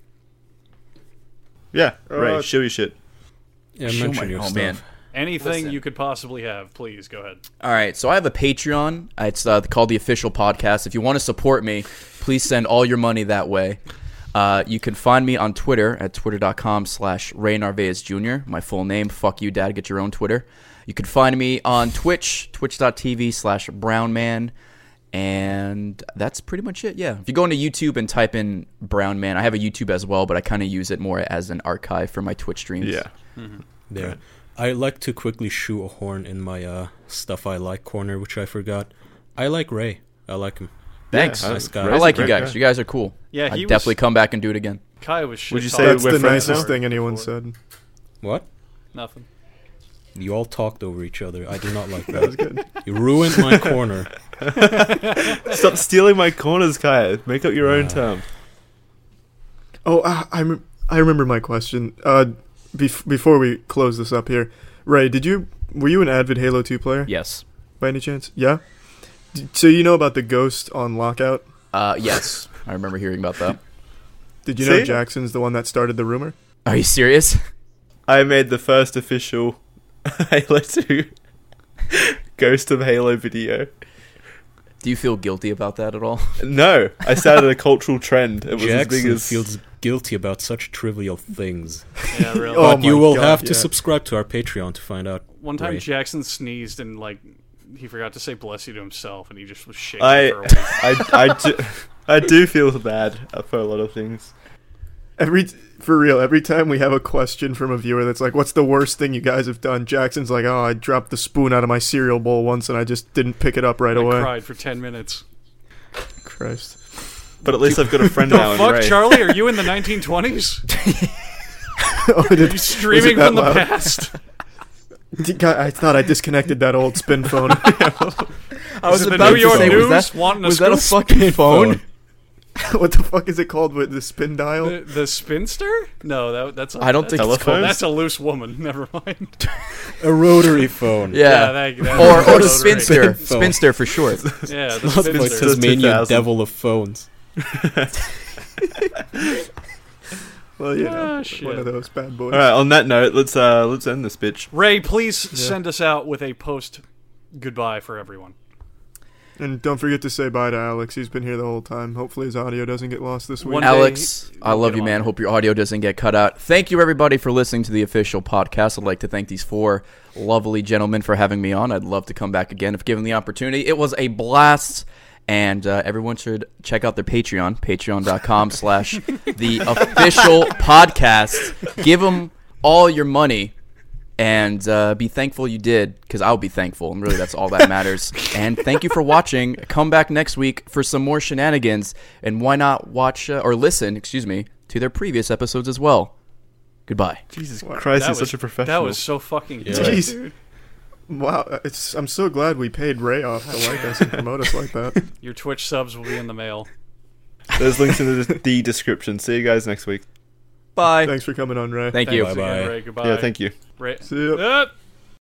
Yeah, Ray, show your shit. Yeah, Show mention my- your oh, stuff. man. Anything Listen. you could possibly have, please go ahead. All right, so I have a Patreon. It's called The Official Podcast. If you want to support me, please send all your money that way. You can find me on Twitter at twitter.com/Ray Narvaez Jr. My full name. Fuck you, Dad. Get your own Twitter. You can find me on Twitch, twitch.tv/Brownman. And that's pretty much it, yeah. If you go into YouTube and type in Brownman, I have a YouTube as well, but I kind of use it more as an archive for my Twitch streams. Yeah. Yeah. Right. I like to quickly shoot a horn in my stuff I like corner, which I forgot. I like Ray. I like him. Thanks. Yeah, Nice guy. I Ray's like a you great guys. guy. You guys are cool. Yeah, I'd he was- definitely come back and do it again. Kai was shit Would you say talking That's we're the friends nicest now? thing anyone before. said. What? Nothing. You all talked over each other. I do not like that. That was good. You ruined my corner. Stop stealing my corners, Kai. Make up your own term. Oh, I remember my question. Before we close this up here, Ray, were you an avid Halo 2 player Yes. by any chance? Yeah. So you know about the ghost on Lockout? Yes. I remember hearing about that. Did you know See? Jackson's the one that started the rumor? Are you serious? I made the first official Halo 2 Ghost of Halo video. Do you feel guilty about that at all? No, I started a cultural trend. It was as big Jackson as... feels guilty about such trivial things. Yeah, really. Oh But you my will God, have to yeah. subscribe to our Patreon to find out. One time Ray. Jackson sneezed and, like, he forgot to say bless you to himself, and he just was shaking for a week. I do feel bad for a lot of things. Every time we have a question from a viewer that's like, what's the worst thing you guys have done? Jackson's like, oh, I dropped the spoon out of my cereal bowl once and I just didn't pick it up right away. I cried for 10 minutes. Christ. But at least I've got a friend The now. fuck, Ray. Charlie? Are you in the 1920s? Are you streaming from the past? I thought I disconnected that old spin phone. I was the about New to York say, News wanting was that a scoop? fucking phone? What the fuck is it called with the spin dial? The spinster? No, that's. I don't think it's telephone. called. That's a loose woman. Never mind. A rotary phone. Yeah, or the spinster, spinster for short. Yeah, the Not like spinster. Tasmanian 2000. devil of phones. Well, you know, Ah, shit. one of those bad boys. All right. On that note, let's end this bitch. Ray, please send us out with a post goodbye for everyone. And don't forget to say bye to Alex. He's been here the whole time. Hopefully his audio doesn't get lost this week. One day Alex, I we'll love get you, him man. on. Hope your audio doesn't get cut out. Thank you, everybody, for listening to the official podcast. I'd like to thank these 4 lovely gentlemen for having me on. I'd love to come back again if given the opportunity. It was a blast, and everyone should check out their Patreon, patreon.com/the official podcast. Give them all your money. And be thankful you did, because I'll be thankful, and really that's all that matters. And thank you for watching. Come back next week for some more shenanigans, and why not watch, or listen, to their previous episodes as well. Goodbye. Jesus Christ, he's such a professional. That was so fucking good, Jeez. dude. Wow, I'm so glad we paid Ray off to like us and promote us like that. Your Twitch subs will be in the mail. There's links in the description. See you guys next week. Bye. Thanks for coming on, Ray. Thank you. Thanks again, Bye-bye. Ray. Goodbye. Yeah, thank you. Ray. See ya.